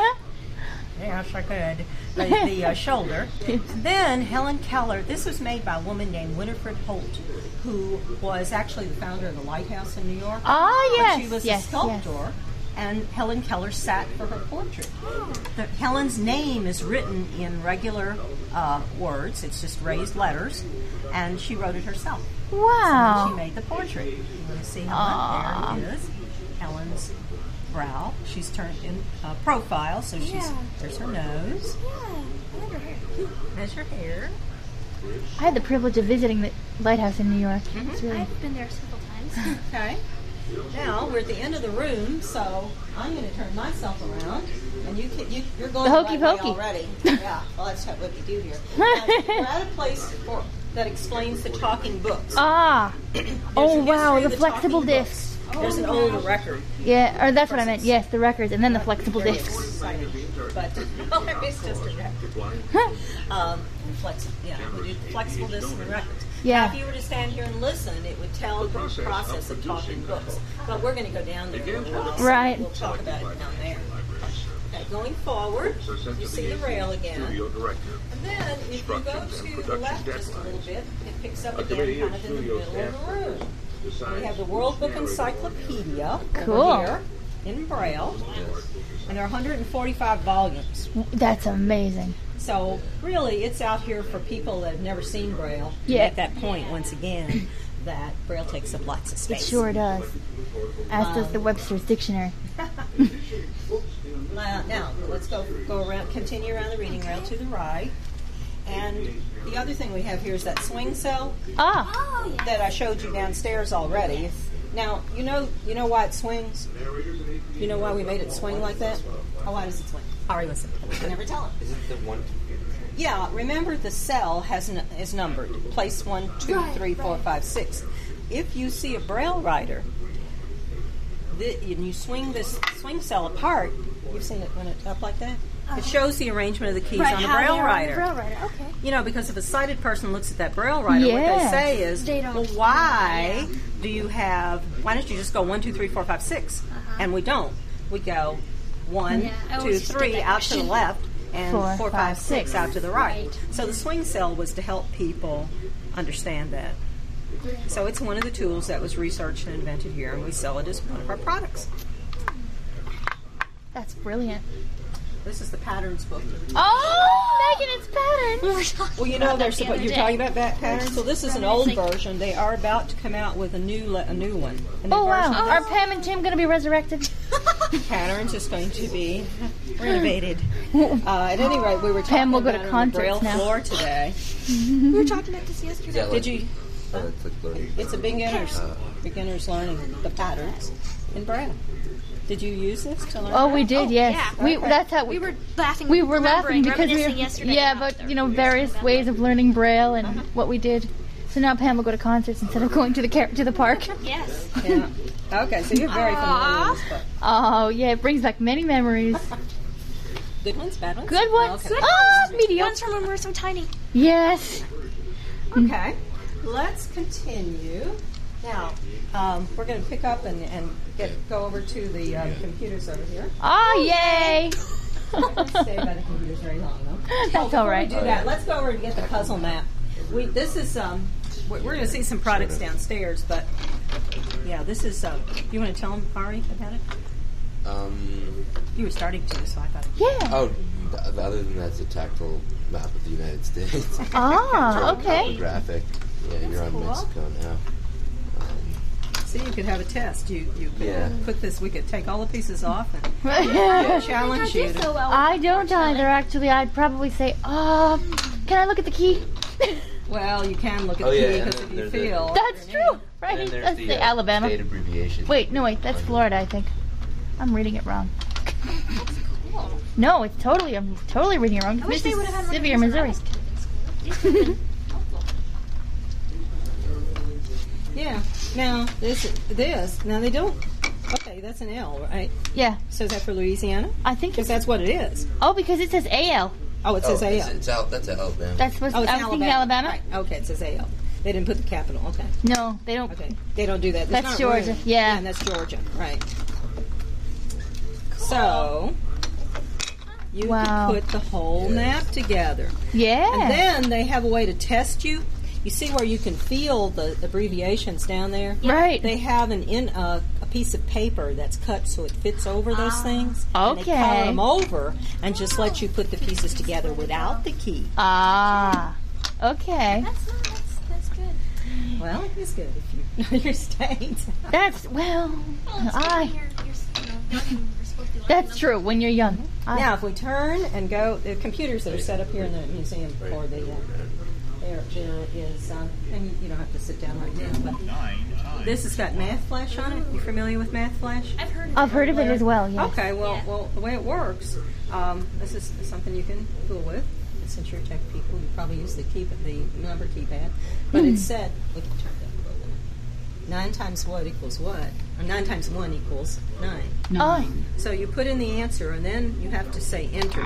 yes, I could, the, the uh, shoulder. Then Helen Keller, this was made by a woman named Winifred Holt, who was actually the founder of the Lighthouse in New York. Ah, But yes, she was yes, a sculptor. And Helen Keller sat for her portrait. The, Helen's name is written in regular uh, words. It's just raised letters, and she wrote it herself. So then she Wow. made the portrait. You want to see Helen? Aw. There it is. Helen's brow. She's turned in uh, profile, so she's Yeah. there's her nose. Yeah, I like her hair. There's her hair. I had the privilege of visiting the lighthouse in New York. It's really, I've been there several times. Okay. Now we're at the end of the room, so I'm going to turn myself around, and you can, you, you're going The the hokey right way pokey. already. Yeah, well, that's what we do here. Now, we're at a place for, that explains the talking books. ah. There's Oh, a wow, history the of the flexible talking books. discs. There's an older record. Yeah, or that's what I meant. Yes, the records and then the flexible Very discs. exciting, but it's just a record. Um, flex, yeah, we do flexible discs and records. Yeah. Now, if you were to stand here and listen, it would tell the process of talking books. But we're going to go down there a little while, so Right. we'll talk about it down there. Okay, going forward, you see the rail again. And then, if you go to the left just a little bit, it picks up again kind of in the middle of the room. We have the World Book Encyclopedia Cool. over here in Braille, and there are one hundred forty-five volumes. That's amazing. So really, it's out here for people that have never seen Braille. To Yeah. make that point once again that Braille takes up lots of It space. sure does. As does the Webster's Dictionary. Now, now, let's go go around, continue around the reading rail to the right. And the other thing we have here is that swing cell Ah. Oh, yeah. that I showed you downstairs already. Now, you know you know why it swings? You know why we made it swing like that? Oh, why does it swing? Ari was I can never tell him. Is it the one? Yeah, remember the cell has n- is numbered. Place one, two, Right, three, four, right. five, six. If you see a Braille writer, the, and you swing this swing cell apart, you've seen it when it's up like that. It shows the arrangement of the keys Right, on a how Braille they are on the writer. Braille writer. Okay. You know, because if a sighted person looks at that Braille writer, what Yes. they say is, They don't well, know, why yeah. do you have, why don't you just go one, two, three, four, five, six? Uh-huh. And we don't. We go one, Yeah, I two, always just three, get that out to the question. left, and Four, four, five, five, six six. out to the right. Right. So the swing cell was to help people understand that. So it's one of the tools that was researched and invented here, and we sell it as one of our products. That's brilliant. This is the patterns book. Oh, Megan, it's We patterns. were talking Well, you know, about there's that the what other you're day. talking about back patterns. So this is an old Reminiscing. version. They are about to come out with a new le- a new one. A new Oh, version wow. of Are this. Pam and Tim going to be resurrected? Patterns is going to be renovated. Uh, at any rate, we were talking Pam will go about to it on the concerts Braille now. floor today. We were talking about this Is yesterday. that like, Did you? Oh, it's like learning. It's a beginners beginners learning the patterns in Braille. Did you use this to learn? Oh, we Braille? did, yes. yeah. We Okay. that's how we, We were laughing. we were laughing remembering, because we were, reminiscing yesterday. yeah, about but the- you know various about ways that. of learning Braille and Uh-huh. what we did. So now Pam will go to concerts instead of going to the car- to the park. Yes. Yeah. Okay, so you're very familiar with this book. Oh yeah, it brings back many memories. Good ones, bad ones? Good ones. Okay. Ah, mediocre. Ones from when we were so tiny. Yes. Okay, let's continue. Now, um, we're going to pick up and, and get go over to the uh, computers over here. Oh yay! Stay by the computers very long, though. That's oh, all before right. we do that, let's go over and get the puzzle map. We this is um, we're going to see some products downstairs, but yeah, this is. Uh, you want to tell them, Ari, about it? Um, You were starting to, so I thought. Yeah. oh, th- other than that, it's a tactile map of the United States. Ah, Sort of okay. Topographic. Yeah, you're on cool. Mexico now. Um, See, you could have a test. You you could Yeah. put this. We could take all the pieces off and I challenge you. To, don't either. Actually, I'd probably say, "Oh, can I look at the key?" well, you can look at Oh, the yeah, key and because then if you there's the- feel. That's true, right? and there's That's the, the uh, Alabama. state abbreviation. Wait, no, wait, that's Under- Florida, I think. I'm reading it wrong. No, it's totally. I'm totally reading it wrong. I wish they would have had one of Mississippi or these when I Missouri. was coding school. These would have been helpful. Yeah. Now this this now they don't. Okay, that's an L, right? Yeah, So is that for Louisiana? I think Because it's. that's what it is. Oh, because it says A L. Oh, it Oh, says A it's, L. it's out. That's Alabama. That's supposed. Oh, to it's I was Alabama. thinking Alabama. Right. Okay, it says A L. They didn't put the capital. Okay. No, they don't. Okay. They don't do that. There's That's not Georgia. room. Yeah. And that's Georgia. Right. So you Wow. can put the whole Yeah. map together. Yeah. And then they have a way to test you. You see where you can feel the abbreviations down there? Right. They have an in uh, a piece of paper that's cut so it fits over those things. And they Okay. color them over and just let you put the pieces together without the key. Ah. Okay. That's not, that's, that's good. Well, it is good if you know your states. That's well. Well, it's good I. when you're, you're, you know, young and you're supposed to be That's learning true. When you're young. I- Now, if we turn and go, the computers that are set up here in the museum for the, uh, there, there is, um, and you, you don't have to sit down right now, but this has got Math Flash on it. You familiar with Math Flash? I've heard of I've it. heard of it as well. Yes. Okay, well, Yeah. well, the way it works, um, this is something you can fool with. Since you're tech people, you probably use the key, the number keypad. But Hmm. it said, we can turn that over. Nine times what equals what? Or nine times one equals nine. Oh. So you put in the answer, and then you have to say enter.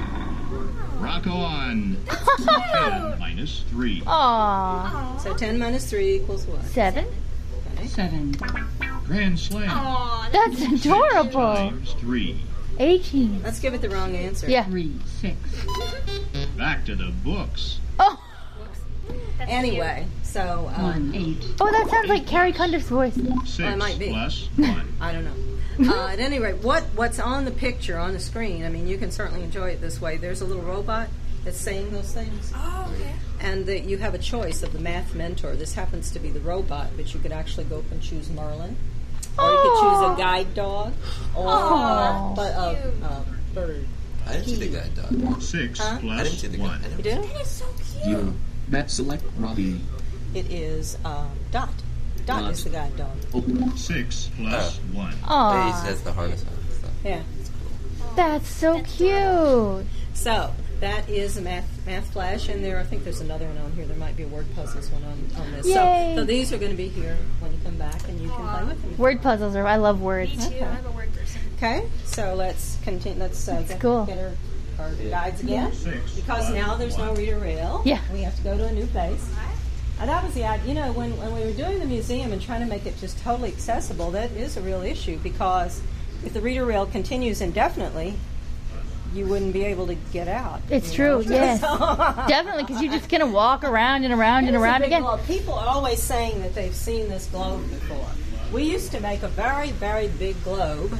Rocco on. ten minus three. Aw. So ten minus three equals what? Seven. Okay. Seven. Grand slam. Aw, That's adorable. Times three. Eighteen. Let's give it the wrong answer. Yeah. Three. Six. Back to the books. Oh. that's Anyway, so um, One. Eight. Oh, that sounds like Carrie Cundiff's voice. Six might be. plus one. I don't know. Uh, at any rate, what what's on the picture on the screen? I mean, you can certainly enjoy it this way. There's a little robot that's saying those things, Oh, okay. and the, you have a choice of the math mentor. This happens to be the robot, but you could actually go up and choose Merlin, or you could choose Aw. a guide dog, or Aw. but a, a bird. I didn't see the guide dog. Six Huh? I didn't see plus the one. guide. I You didn't- do? That is so cute. You. That select Robbie. It is uh, Dot. Dot Dot. is the guide dog. Six plus one. He Aw. has the harness on and stuff. Yeah. That's so That's cute. So that is a math math flash, and there I think there's another one on here. There might be a word puzzles one on, on this. Yay. So, so these are going to be here when you come back, and you can play with them. Word puzzles are. I love words. Me too. Okay. I'm a word person. Okay, so let's continue. Let's uh, get, cool. get our, our guides again, Six because plus now there's no one. reader rail. Yeah. we have to go to a new place. And that was the idea. You know, when when we were doing the museum and trying to make it just totally accessible, that is a real issue because if the reader rail continues indefinitely, you wouldn't be able to get out. It's you true, know? yes. So- Definitely, because you're just going to walk around and around and It is a around big again. globe. People are always saying that they've seen this globe before. We used to make a very, very big globe.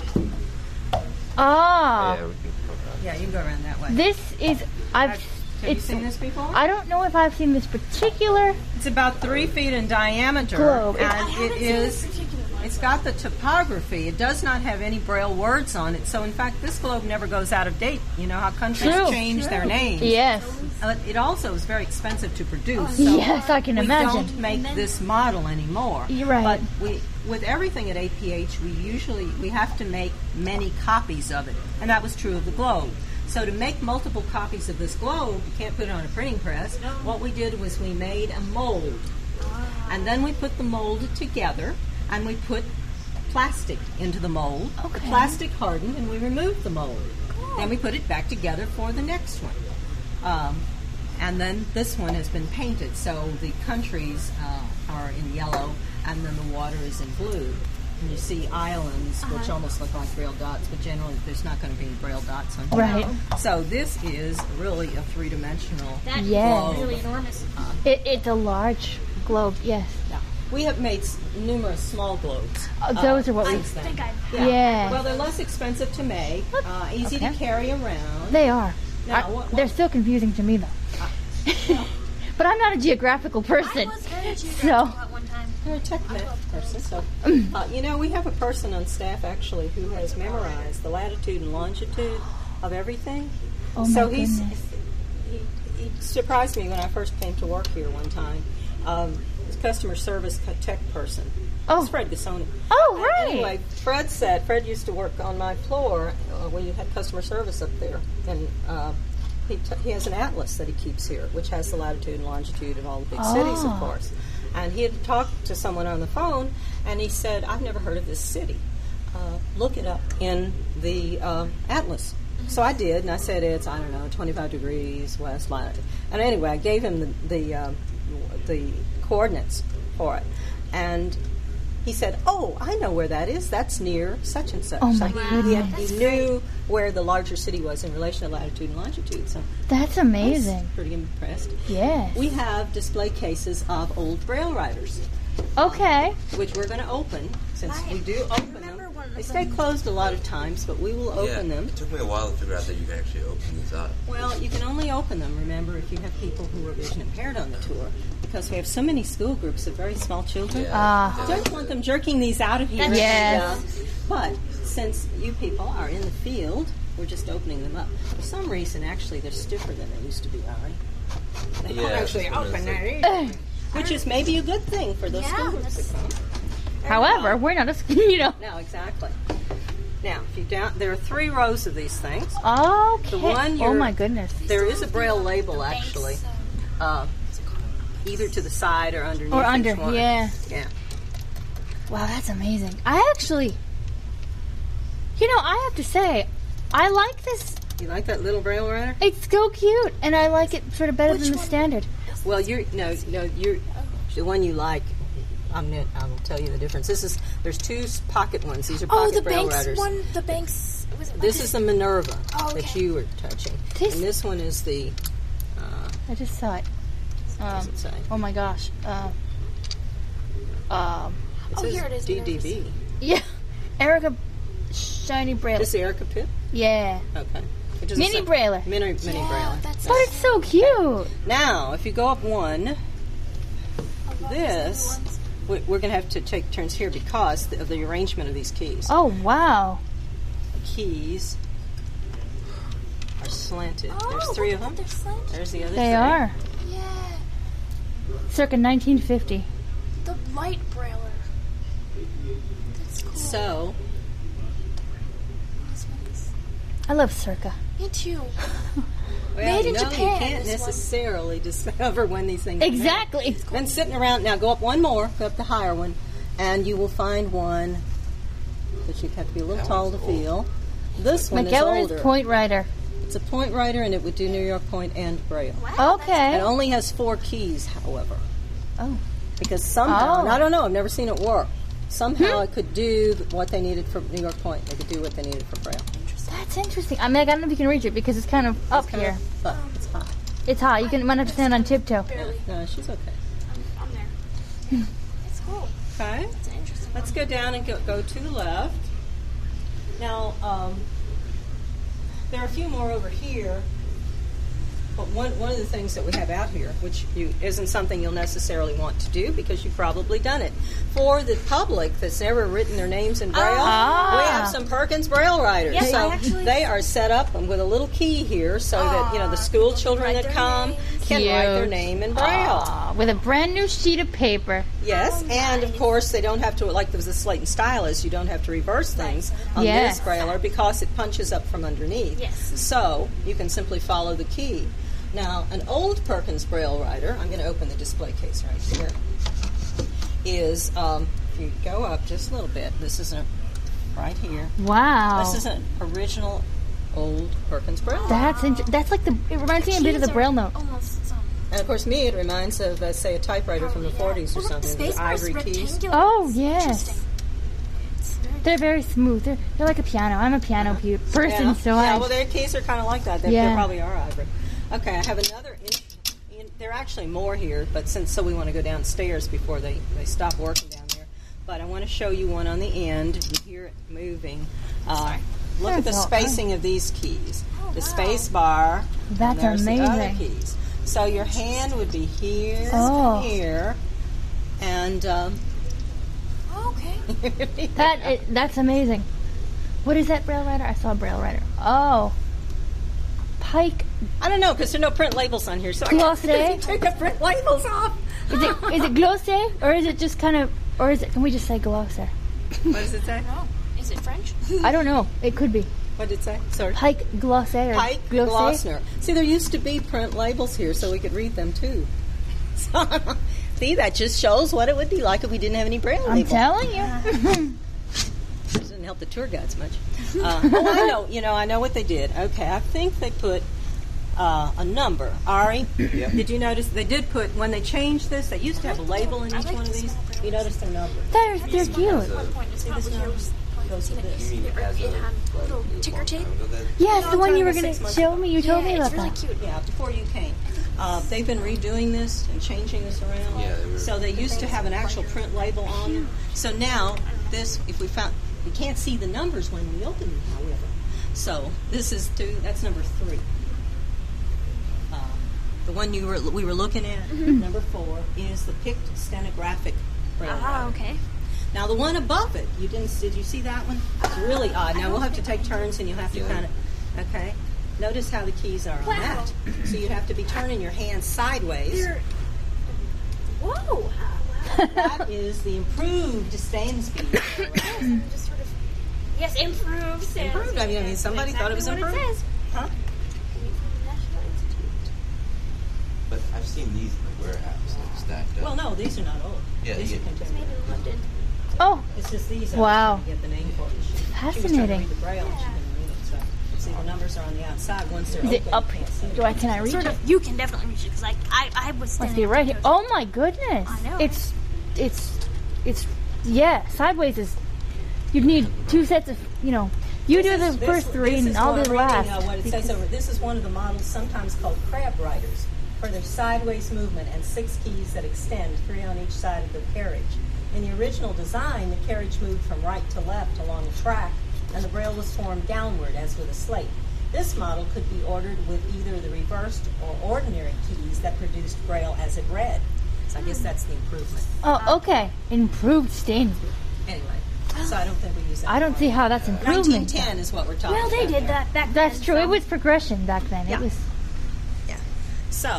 Ah. Yeah, we can go around. Yeah, you can go around that way. This is. I've. Have you It's. seen this before? I don't know if I've seen this particular. It's about three feet in diameter, Globe. I and haven't it seen is. this particular one. It's got the topography. It does not have any Braille words on it. So, in fact, this globe never goes out of date. You know how countries True. change their names. Yes. Uh, it also is very expensive to produce. So Yes, I can we imagine. don't make this model anymore. You're right. But we, with everything at A P H, we usually we have to make many copies of it, and that was true of the globe. So to make multiple copies of this globe, you can't put it on a printing press. What we did was we made a mold, and then we put the mold together, and we put plastic into the mold. The Okay. plastic hardened, and we removed the mold. Then we put it back together for the next one. Um, and then this one has been painted, so the countries uh, are in yellow, and then the water is in blue. and you see islands, which Uh-huh. almost look like braille dots, but generally there's not going to be braille dots on here. Right. So this is really a three-dimensional That is Yeah. really enormous. It, it's a large globe, yes. Yeah. We have made s- numerous small globes. Oh, those are what we- since I then. think I've Yeah. Yeah. Well, they're less expensive to make, uh, easy Okay. to carry around. They are. Now, I- what- they're still confusing to me, though. But I'm not a geographical I person. was very geographical So, at one time. You're a tech I net love person, so Mm. uh, you know we have a person on staff actually who has memorized the latitude and longitude of everything. oh so my he's goodness. he, he surprised me when I first came to work here one time. Um, he's a customer service co- tech person. Oh. It's Fred Gassoni. Oh, And right. Anyway, Fred said Fred used to work on my floor uh, when you had customer service up there, and uh, he, t- he has an atlas that he keeps here, which has the latitude and longitude of all the big cities, of Oh. course. And he had talked to someone on the phone, and he said, "I've never heard of this city. Uh, look it up in the uh, atlas." So I did, and I said it's I don't know twenty-five degrees west latitude. And anyway, I gave him the the, uh, the coordinates for it, and he said, "Oh, I know where that is. That's near such and such." Oh, so my he, goodness. he, had, he That's knew where the larger city was in relation to latitude and longitude. So That's I was amazing. pretty impressed. Yes. We have display cases of old braille writers, Okay. which we're going to open since I we do open remember them. one of They stay them. closed a lot of times, but we will open yeah, them. It took me a while to figure out that you can actually open these up. Well, you can only open them, remember, if you have people who are vision impaired on the tour, because we have so many school groups of very small children. Yeah. Ah. I don't want them jerking these out of here. Yes. And, uh, but since you people are in the field, we're just opening them up. For some reason, actually, they're stiffer than they used to be, Larry. They don't Yeah, actually that's what open it that is. easily, which is maybe a good thing for those Yeah, school groups that's- to come. And, However, uh, we're not a, you know. no, exactly. Now, if you down, there are three rows of these things. Okay. The one oh you're- my goodness. There is a braille label, Banks, actually, uh, uh, either to the side or underneath Or each under, one. yeah. Yeah. Wow, that's amazing. I actually, you know, I have to say, I like this. You like that little braille writer? It's so cute, and I like it sort of better Which than the one? standard. Well, you're no, no, you're the one you like. I'm gonna, I will tell you the difference. This is there's two s- pocket ones. These are Oh, pocket the braille Banks writers. one. The Banks. Was it This like is the Minerva Oh, that okay. you were touching, This- and this one is the. Uh, I just saw it. what does Um, it say? oh my gosh. Uh, um, It Oh, says here it is, D D B. yeah, Erica Shiny Braille. This is Erica Pip. Yeah, Okay. Which is a Mini sim- Brailer. Mini mini Yeah, brailer. that's but it's so cute. Now, if you go up one, I love these this little ones. we- we're going to have to take turns here because of the arrangement of these keys. Oh wow. The keys are slanted. Oh, There's three of look, them. They're slanted. There's the other They three. are Yeah. circa nineteen fifty. The light brailer. That's cool. So, This one's- I love circa. Me too. well, Made in no, Japan, you can't this one. necessarily discover when these things are made. Exactly. Been sitting around. Now go up one more, go up the higher one, and you will find one that you have to be a little That tall to one's old. feel. This one is McGellar older. is point writer. It's a point writer, and it would do New York Point and Braille. Wow. Okay. It only has four keys, however, Oh. because somehow, Oh. and I don't know, I've never seen it work. Somehow Hmm. it could do th- what they needed for New York Point. They could do what they needed for Braille. That's interesting. I mean, I don't know if you can reach it because it's kind of up It's kind here. of- but it's high. It's high. You can might have to stand on tiptoe. Barely. No, she's okay. I'm, I'm there. It's cool. Okay. It's an interesting Let's one. go down and go, go to the left. Now, um, there are a few more over here. But one, one of the things that we have out here, which you, isn't something you'll necessarily want to do because you've probably done it, for the public that's never written their names in Braille, Ah. we have some Perkins Braille writers. Yes, so I actually- they are set up with a little key here so that you know the school children write that their come names. can write their Cute. name in Braille. Aw, with a brand new sheet of paper. Yes, Oh, and of nice. course they don't have to, like there was a slate and stylus, you don't have to reverse things on Yes. this brailer because it punches up from underneath. Yes. So you can simply follow the key. Now, an old Perkins Braille writer, I'm going to open the display case right here, is, um, if you go up just a little bit, this is a, right here, Wow. this is an original old Perkins Braille writer. That's int- that's like the. It reminds me a bit of the Keys are Braille note. Almost some. And of course, me, it reminds of, uh, say, a typeboiter from the forties or Well, look, something, the with space bar's ivory keys. rectangular. Oh It's yes. interesting. They're very smooth. They're, they're like a piano. I'm a piano pe- person, yeah. so yeah, I. well, their keys are kind of like that. They, Yeah. they probably are ivory. Okay, I have another. In, in, there are actually more here, but since so we want to go downstairs before they, they stop working down there. But I want to show you one on the end. You hear it moving. Uh, look at the That's all spacing of these keys. Oh, The wow. space bar. That's and there's the other amazing. keys. So your hand would be here Oh. and here, and um, Oh, okay. That is, that's amazing. What is that braille writer? I saw a braille writer. Oh, Pike. I don't know because there are no print labels on here, so I can't Glossy? take the print labels off. Is it is it glossy or is it just kind of or is it? Can we just say glosser? What does it say? Oh, is it French? I don't know. It could be What did it say? Sorry. Pike glossy or Pike glossy. Glossner. See, there used to be print labels here, so we could read them too. So, see, that just shows what it would be like if we didn't have any braille I'm labels. telling you. Doesn't help the tour guides much. Uh, oh, I know. You know, I know what they did. Okay, I think they put uh, a number. Ari, did you notice they did put when they changed this? They used to have a label in I each like one of the these. small braille. You notice their number. They're they're cute. At one point, it's probably here was Goes with this. You mean it, as it a, had like, little a ticker long tape. time ago then? Yes, No, the one you were time gonna was six show months me. You told yeah, me about it's really that. cute. Yeah, before you came. Uh, they've been redoing this and changing this around. Yeah, they were- So they used to have an actual print label on them. So now this, if we found, we can't see the numbers when we open them, however. So this is two. That's number three. Uh, the one you were we were looking at, number four, is the picked stenographic braille Ah, writer. okay. Now the one above it, you didn't? Did you see that one? It's really odd. Now we'll have to take turns, and you'll have to Yeah. kind of. Okay. Notice how the keys are on Wow. that. So you'd have to be turning your hand sideways. They're, whoa. That is the improved stand speed. Just sort of, yes, improved. Sans- Improved. I mean, I mean, That's somebody thought it was exactly what improved. It says. Huh? National Institute. But I've seen these in the warehouse, like stacked up. Well, no, these are not old. Yeah, these yeah. are It's made contemporary. in London. Oh, It's just these. I Wow. was trying to get the name for it. She, She was trying to fascinating. read the braille. and She couldn't read it. So, see, the numbers are on the outside. Once they're Is it open, up? you can't see Do them. I can I reach Sort it? of. You can definitely reach it because like I, I was Must standing. be right at here. the Oh my goodness! I know. It's it's it's yeah. Sideways is you'd need two sets of you know. You do This the is- this- first three this and is I'll what do the I'm reading, last. uh, what it says because- over. This is one of the models sometimes called crab riders for their sideways movement and six keys that extend, three on each side of the carriage. In the original design, the carriage moved from right to left along a track, and the braille was formed downward as with a slate. This model could be ordered with either the reversed or ordinary keys that produced braille as it read. So I guess that's the improvement. Oh, okay. Improved stain. Anyway, so I don't think we use that. I don't see how that's improvement. nineteen ten is what we're talking Well, about. they did there. that back That's then, true. so- It was progression back then. Yeah. It was. Yeah. So,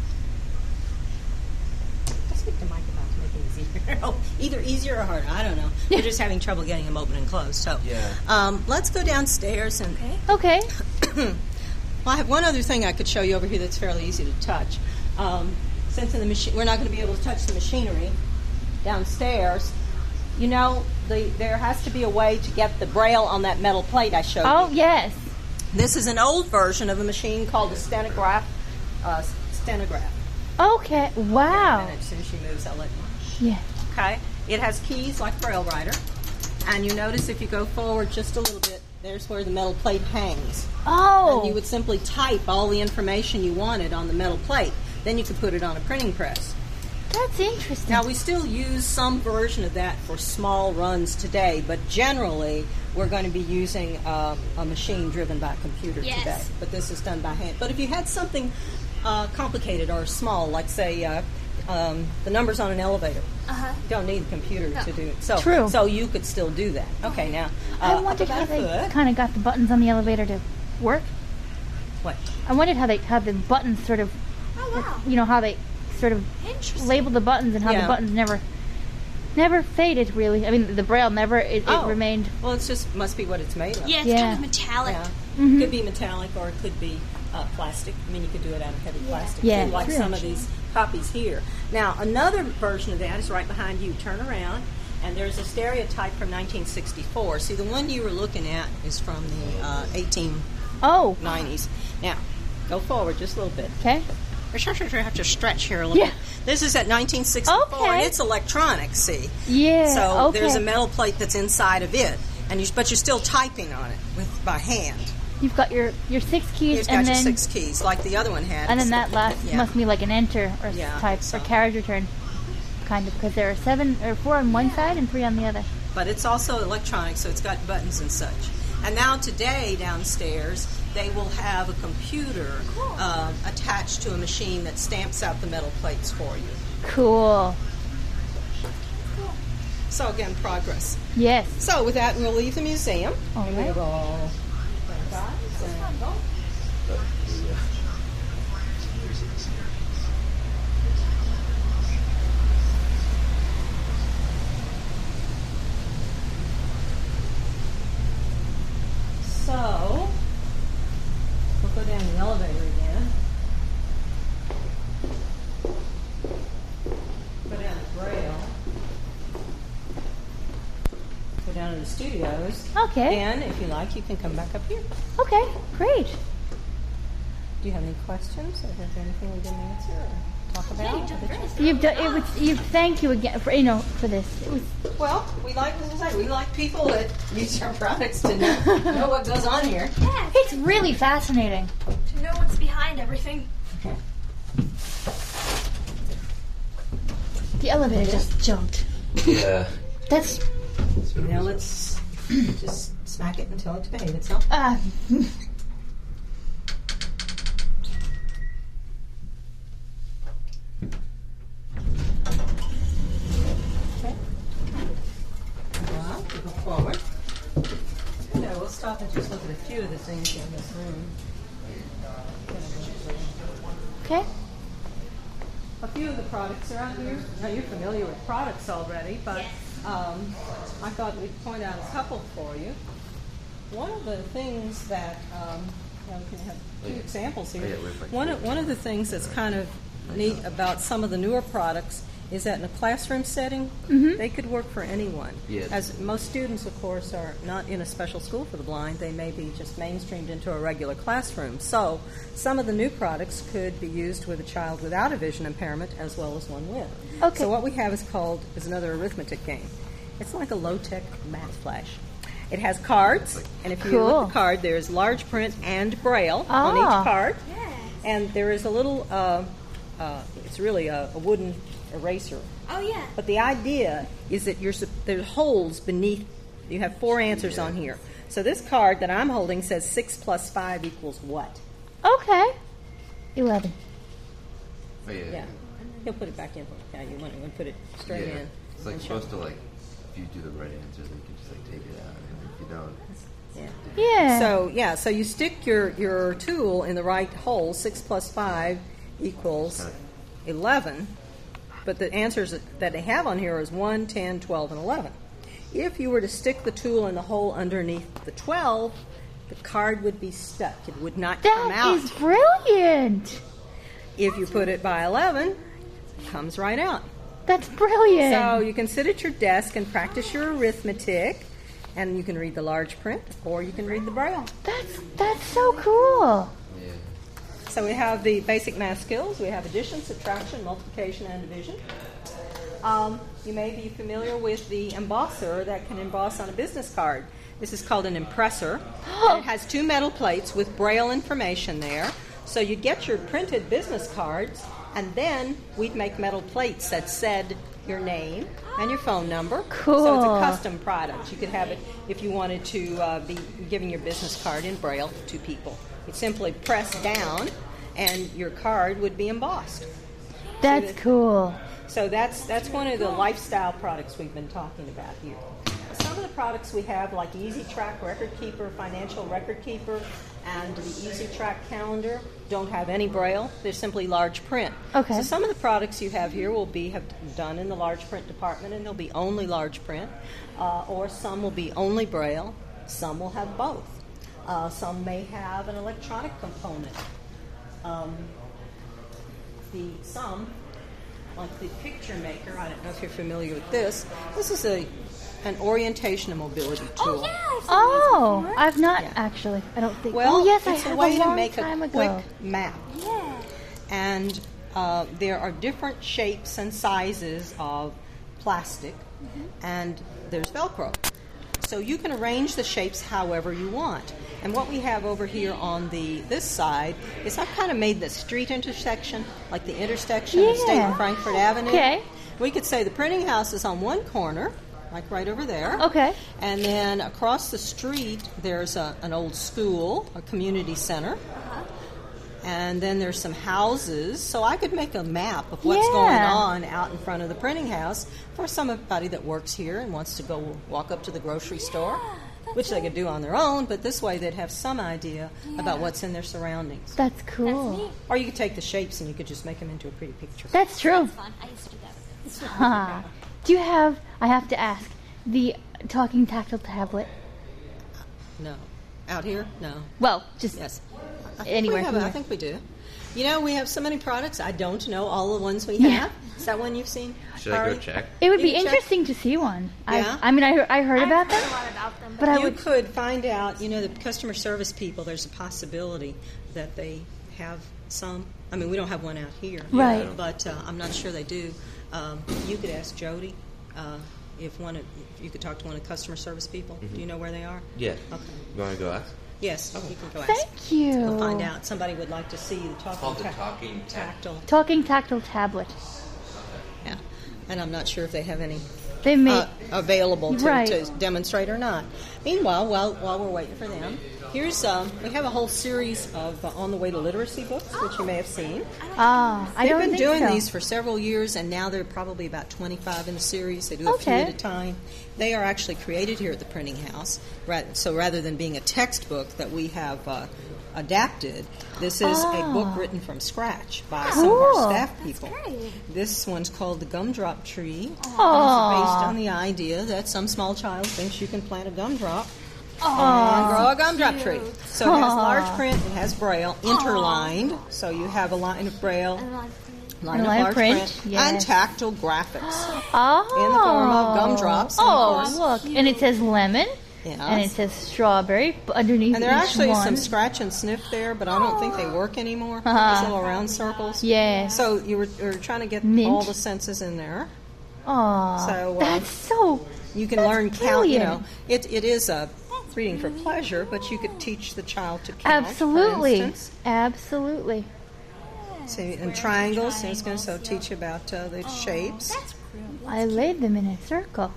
let's speak to Mike about to make it easier. Oh, either easier or harder. I don't know. We're just having trouble getting them open and closed. So, Yeah. um, let's go downstairs and. Okay. Well, I have one other thing I could show you over here that's fairly easy to touch. Um, since in the machine, we're not going to be able to touch the machinery downstairs. You know, the, there has to be a way to get the braille on that metal plate I showed Oh you. yes. This is an old version of a machine called a stenograph. Uh, stenograph. Okay. In a Wow. minute, as soon as she moves, I'll let you. Yeah. Okay. It has keys like Braille Writer. And you notice if you go forward just a little bit, there's where the metal plate hangs. Oh. And you would simply type all the information you wanted on the metal plate. Then you could put it on a printing press. That's interesting. Now, we still use some version of that for small runs today, but generally we're going to be using um, a machine driven by a computer Yes. today. But this is done by hand. But if you had something uh, complicated or small, like, say, uh, um, the numbers on an elevator, Uh-huh. you don't need a computer No. to do it. So, True. So you could still do that. Okay, now, I uh, up wondered about how a they foot. kind of got the buttons on the elevator to work. What? I wondered how they how the buttons sort of, Oh wow. you know, how they sort of Interesting. labeled the buttons and how Yeah. the buttons never, never faded. Really, I mean, the braille never. It, Oh. it remained. Well, it's just must be what it's made of. Yeah, it's Yeah. kind of metallic. Yeah. Mhm. It could be metallic or it could be uh, plastic. I mean, you could do it out of heavy plastic, Yeah, too, like true. some of these copies here. Now, another version of that is right behind you. Turn around, and there's a stereotype from nineteen sixty-four. See, the one you were looking at is from the uh, eighteen nineties. Oh. Now, go forward just a little bit. Okay. I have to stretch here a little Yeah. bit. This is at nineteen sixty-four, Okay. and it's electronic, see? Yeah. So okay. there's a metal plate that's inside of it. and you, but you're still typing on it with by hand. You've got your, your six keys, It's and got your then six keys, like the other one had. and then that last Yeah. must be like an enter or Yeah, I type think or so. carriage return, kind of, because there are seven or four on one side and three on the other. But it's also electronic, so it's got buttons and such. And now today downstairs, they will have a computer uh, attached to a machine that stamps out the metal plates for you. Cool. So again, progress. Yes. So with that, we'll leave the museum. All And right. we'll go. and go. So, we'll go down the elevator again. Go down to Braille. Go down to the studios. Okay. And if you like, you can come back up here. Okay. Great. Do you have any questions? Or is there anything we didn't answer or talk about? You've done it. Was you? Thank you again for you know for this. It was Well, we like, as I say, we like people that use our products to know, know what goes on here. Yeah, it's really fascinating. to know what's behind everything. The elevator just jumped. Yeah. That's Now let's just smack it until it's behaved itself. uh. Well, we go forward. Okay, we'll stop and just look at a few of the things in this room. Okay. A few of the products are out here. Now you're familiar with products already, but um, I thought we'd point out a couple for you. One of the things that um, well, we can have two examples here. Oh, yeah, we're like- One of, one of the things that's kind of neat about some of the newer products is that in a classroom setting, they could work for anyone. Yeah. As most students, of course, are not in a special school for the blind. They may be just mainstreamed into a regular classroom. So some of the new products could be used with a child without a vision impairment as well as one with. Okay. So what we have is called is another arithmetic game. It's like a low-tech math flash. It has cards, and if you look Cool. at the card, there is large print and Braille on Ah. each card. Yes. And there is a little, uh, uh, it's really a, a wooden eraser. Oh, yeah. But the idea is that you're, sup- there's holes beneath. You have four answers on here. So this card that I'm holding says six plus five equals what? Okay. Eleven. Oh, yeah. Yeah. He'll put it back in. Yeah, you want to put it straight Yeah. in. It's like and show- supposed to like, if you do the right answer, they can just like take it out, and if you don't, Yeah. Yeah. So yeah, so you stick your, your tool in the right hole. Six plus five equals eleven. But the answers that they have on here is one, ten, twelve, and eleven. If you were to stick the tool in the hole underneath the twelve, the card would be stuck. It would not come That out. is brilliant. If you put it by eleven, it comes right out. That's brilliant. So you can sit at your desk and practice your arithmetic, and you can read the large print, or you can read the Braille. That's that's so cool. yeah. So we have the basic math skills. We have addition, subtraction, multiplication, and division. Um, you may be familiar with the embosser that can emboss on a business card. This is called an impressor. And it has two metal plates with Braille information there. So you get your printed business cards, and then we'd make metal plates that said your name and your phone number. Cool. So it's a custom product. You could have it if you wanted to uh, be giving your business card in Braille to people. You simply press down, and your card would be embossed. That's cool. So that's that's one of the lifestyle products we've been talking about here. Some of the products we have, like Easy Track Record Keeper, Financial Record Keeper, and the Easy Track Calendar, don't have any Braille. They're simply large print. Okay. So some of the products you have here will be have done in the large print department, and they'll be only large print, uh, or some will be only Braille. Some will have both. Uh, some may have an electronic component. Um, the some, like the Picture Maker, I don't know if you're familiar with this. This is a an orientation and mobility tool. Oh, yeah. I've seen Oh, these before. I've not Yeah. actually. I don't think. Well, oh yes, I it's have a way a long to make time a ago. quick map. Yeah. And uh, there are different shapes and sizes of plastic, and there's Velcro. So you can arrange the shapes however you want. And what we have over here on the this side is I've kind of made the street intersection, like the intersection of State Yeah. and Frankfurt Avenue. Okay. We could say the printing house is on one corner, like right over there. Okay. And then across the street, there's a, an old school, a community center. And then there's some houses. So I could make a map of what's Yeah. going on out in front of the printing house for somebody that works here and wants to go walk up to the grocery store, which they could do on their own, but this way they'd have some idea about what's in their surroundings. That's cool. That's neat. Or you could take the shapes and you could just make them into a pretty picture. That's true. That's fun. I used to do that. Huh. Do you have, I have to ask, the talking tactile tablet? No. Out here? No. Well, just Yes. I think anywhere. we have, here. I think we do. You know, we have so many products. I don't know all the ones we Yeah. have. Is that one you've seen? Should I go Ari? check? It would You be can check- interesting to see one. Yeah? I, I mean, I, I heard I've about heard them, a lot about them, but I you would. could find out, you know, the customer service people, there's a possibility that they have some. I mean, we don't have one out here. Right. But uh, I'm not sure they do. Um, you could ask Jody uh, if one of, if you could talk to one of the customer service people. Do you know where they are? Yeah. Okay. You want to go ask? Yes, you can go ask. Thank you. We'll find out. Somebody would like to see the It's talking, called the ta- talking tac- tactile. Talking tactile tablet. Yeah. And I'm not sure if they have any They make. uh, available to, Right. to demonstrate or not. Meanwhile, while while we're waiting for them, here's um, we have a whole series of uh, On the Way to Literacy books, which you may have seen. Ah, I They've don't been think doing so. these for several years, and now there are probably about twenty-five in the series. They do a Okay. few at a time. They are actually created here at the printing house. Ra- So rather than being a textbook that we have uh, adapted, this is a Ah. book written from scratch by some of our Cool. staff people. great. This one's called The Gumdrop Tree. It's based Aw. on the idea that some small child thinks you can plant a gumdrop Aw. and grow a gumdrop tree. So it has Aw. large print, it has braille, interlined, so you have a line of braille, And like, line A of line of large print, print, yes. and tactile graphics. Oh. In the form of gumdrops, and of Oh, course- look. And it says lemon. Yes. And it says strawberry b- underneath And there are each actually one. some scratch and sniff there, but I don't think they work anymore. Uh-huh. These little round circles. Yes. So you were, you were trying to get Mint. all the senses in there. Aw. So, uh, that's so. You can That's learn count. You know, brilliant. it it is a reading for pleasure, but you could teach the child to count. For Absolutely. instance. Absolutely. So, and triangles. So it's going to so teach you about uh, the shapes. that's cool. I laid them in a circle.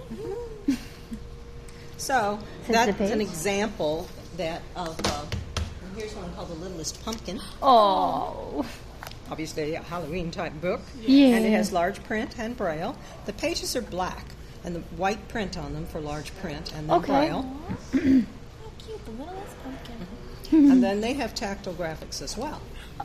So Says that's the page. an example that of. Uh, here's one called The Littlest Pumpkin. Oh. Obviously, a Halloween type book. Yeah. And it has large print and braille. The pages are black, and the white print on them for large print, and then Okay. braille. How cute, the littlest pumpkin. And then they have tactile graphics as well.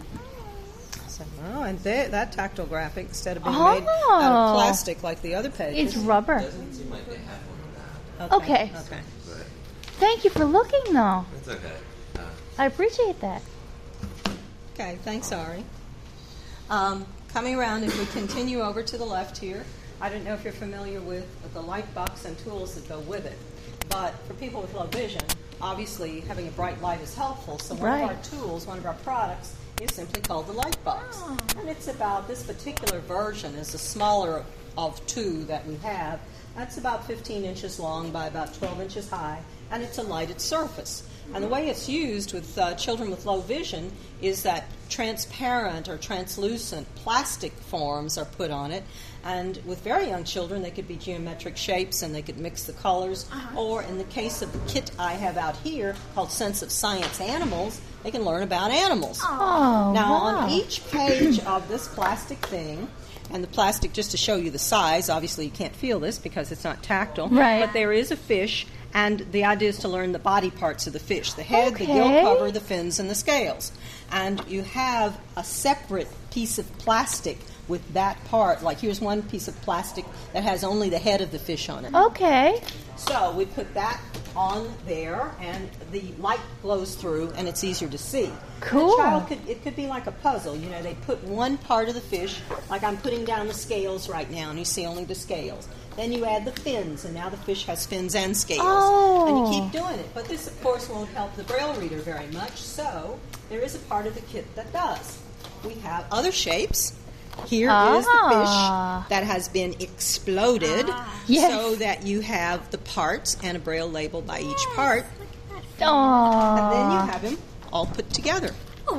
So, oh, and they, that tactile graphic, instead of being made out Oh. of plastic like the other pages. It's rubber. Doesn't seem like they have one of Okay. Okay. that. Thank you for looking, though. But it's okay. Uh, I appreciate that. Okay, thanks, Ari. Um, coming around, if we continue over to the left here, I don't know if you're familiar with the light box and tools that go with it, but for people with low vision, obviously having a bright light is helpful. So one Right. of our tools, one of our products, is simply called the light box. And it's about, this particular version is the smaller of two that we have. That's about fifteen inches long by about twelve inches high, and it's a lighted surface. And the way it's used with uh, children with low vision is that transparent or translucent plastic forms are put on it. And with very young children, they could be geometric shapes and they could mix the colors. Or in the case of the kit I have out here called Sense of Science Animals, they can learn about animals. Oh, Now, wow. on each page of this plastic thing, and the plastic, just to show you the size, obviously you can't feel this because it's not tactile, Right. but there is a fish, and the idea is to learn the body parts of the fish, the head, the Okay. gill cover, the fins, and the scales. And you have a separate piece of plastic with that part. Like here's one piece of plastic that has only the head of the fish on it. Okay. So we put that on there, and the light glows through, and it's easier to see. Cool. The child could, it could be like a puzzle. You know, they put one part of the fish, like I'm putting down the scales right now, and you see only the scales. Then you add the fins, and now the fish has fins and scales. Oh. And you keep doing it. But this, of course, won't help the Braille reader very much, so there is a part of the kit that does. We have other shapes. Here is Ah. the fish that has been exploded Yes. so that you have the parts and a braille label by each part. Aww. And then you have him all put together.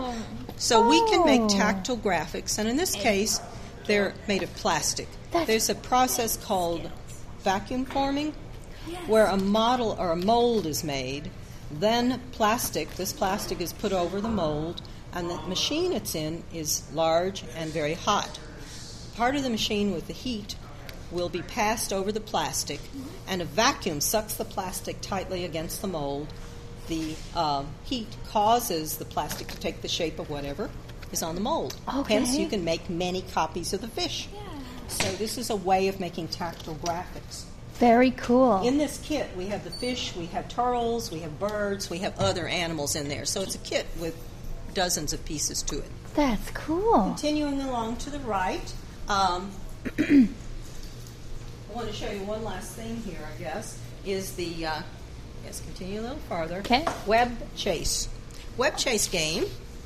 So we can make tactile graphics, and in this case, they're made of plastic. That's- There's a process called vacuum forming, where a model or a mold is made. Then plastic, this plastic is put over the mold, and the machine it's in is large and very hot. Part of the machine with the heat will be passed over the plastic, and a vacuum sucks the plastic tightly against the mold. The um, heat causes the plastic to take the shape of whatever is on the mold. Okay. Hence, you can make many copies of the fish. So this is a way of making tactile graphics. Very cool. In this kit, we have the fish, we have turtles, we have birds, we have other animals in there. So it's a kit with dozens of pieces to it. That's cool. Continuing along to the right, um, I want to show you one last thing here, I guess, is the, uh, yes, continue a little farther. Okay. Web Chase. Web Chase game.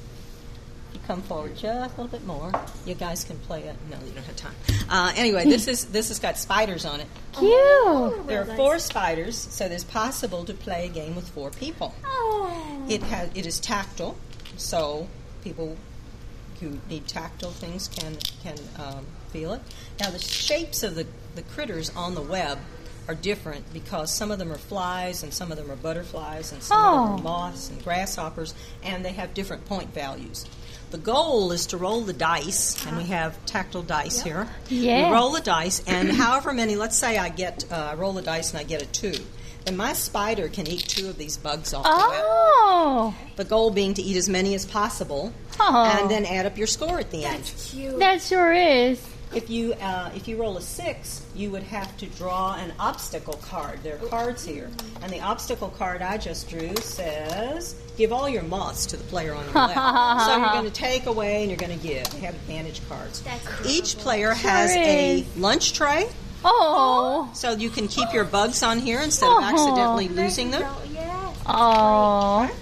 You come forward just a little bit more. You guys can play it. No, you don't have time. Uh, anyway, this is this has got spiders on it. Cute. There are four spiders, so it's possible to play a game with four people. It has it is tactile, so people who need tactile things can can um, feel it. Now the shapes of the, the critters on the web are different because some of them are flies and some of them are butterflies and some of them Oh. are moths and grasshoppers, and they have different point values. The goal is to roll the dice, and we have tactile dice here. Yeah. We roll the dice, and however many, let's say I get, uh, I roll the dice and I get a two, then my spider can eat two of these bugs off the web. Oh. The goal being to eat as many as possible, Oh. and then add up your score at the end. Cute. That sure is. If you uh, if you roll a six, you would have to draw an obstacle card. There are cards here, and the obstacle card I just drew says, "Give all your moths to the player on your left." So you're going to take away and you're going to give. They have advantage cards. That's cool. Each player has Sure a is. lunch tray, Oh. so you can keep your bugs on here instead of Oh. accidentally losing them. Yes. Oh.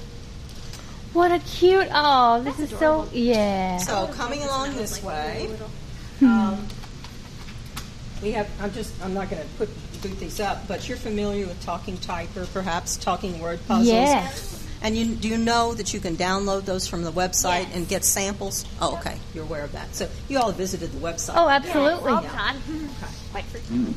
What a cute. Oh, this is so. Yeah. So coming along this way, Hmm. um, we have. I'm just. I'm not going to put boot these up, but you're familiar with Talking Typer, perhaps Talking Word Puzzles. Yes. And you do you know that you can download those from the website and get samples? Oh, okay. You're aware of that. So you all visited the website. Oh, absolutely. All the time. Quite frequently.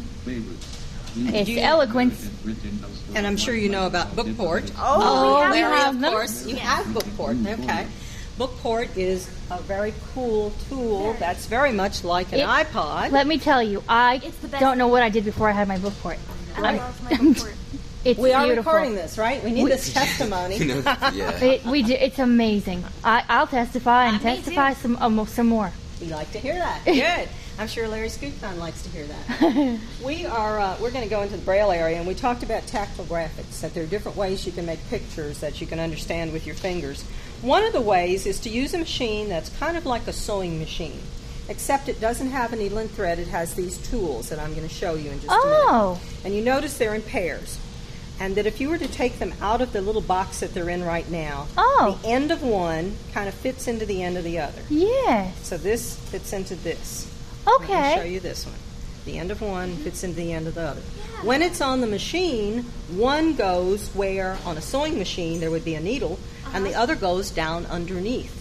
It's you- eloquence. And I'm sure you know about Bookport. Oh, we Larry, have of them. course. You have Bookport. Okay. Bookport is a very cool tool that's very much like an It- iPod. Let me tell you, I It's the best. don't know what I did before I had my book port. I love my report. It's we are beautiful. recording this, right? We need this testimony. You know, yeah. It, we do, it's amazing. I, I'll testify and Uh, me testify some um, some more. We like to hear that. Good. I'm sure Larry Scoopton likes to hear that. We are uh, we're going to go into the Braille area, and we talked about tactile graphics. That there are different ways you can make pictures that you can understand with your fingers. One of the ways is to use a machine that's kind of like a sewing machine, except it doesn't have a needle and thread. It has these tools that I'm going to show you in just a minute. Oh, And you notice they're in pairs. And that if you were to take them out of the little box that they're in right now, Oh. the end of one kind of fits into the end of the other. yes. So this fits into this. Let me show Okay. you this one. The end of one fits into the end of the other. When it's on the machine, one goes where on a sewing machine there would be a needle, and the other goes down underneath.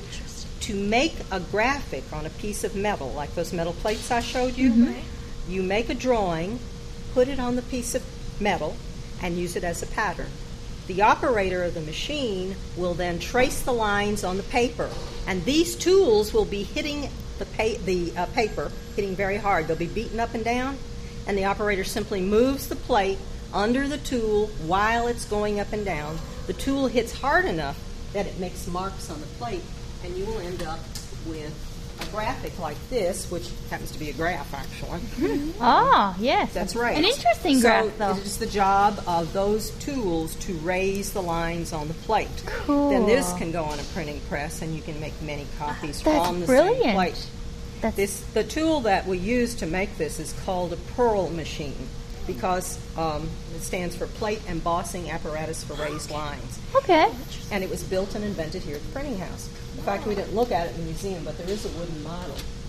To make a graphic on a piece of metal, like those metal plates I showed you, you make a drawing, put it on the piece of metal, and use it as a pattern. The operator of the machine will then trace the lines on the paper, and these tools will be hitting the, pa- the uh, paper, hitting very hard. They'll be beaten up and down, and the operator simply moves the plate under the tool while it's going up and down. The tool hits hard enough that it makes marks on the plate, and you will end up with a graphic like this, which happens to be a graph, actually. Oh, yes. That's right. An interesting so graph, though. it is the job of those tools to raise the lines on the plate. Cool. Then this can go on a printing press, and you can make many copies That's from the brilliant. same plate. That's This the tool that we use to make this is called a Pearl machine because um, it stands for Plate Embossing Apparatus for Raised Lines, okay. and it was built and invented here at the printing house. In fact, we didn't look at it in the museum, but there is a wooden model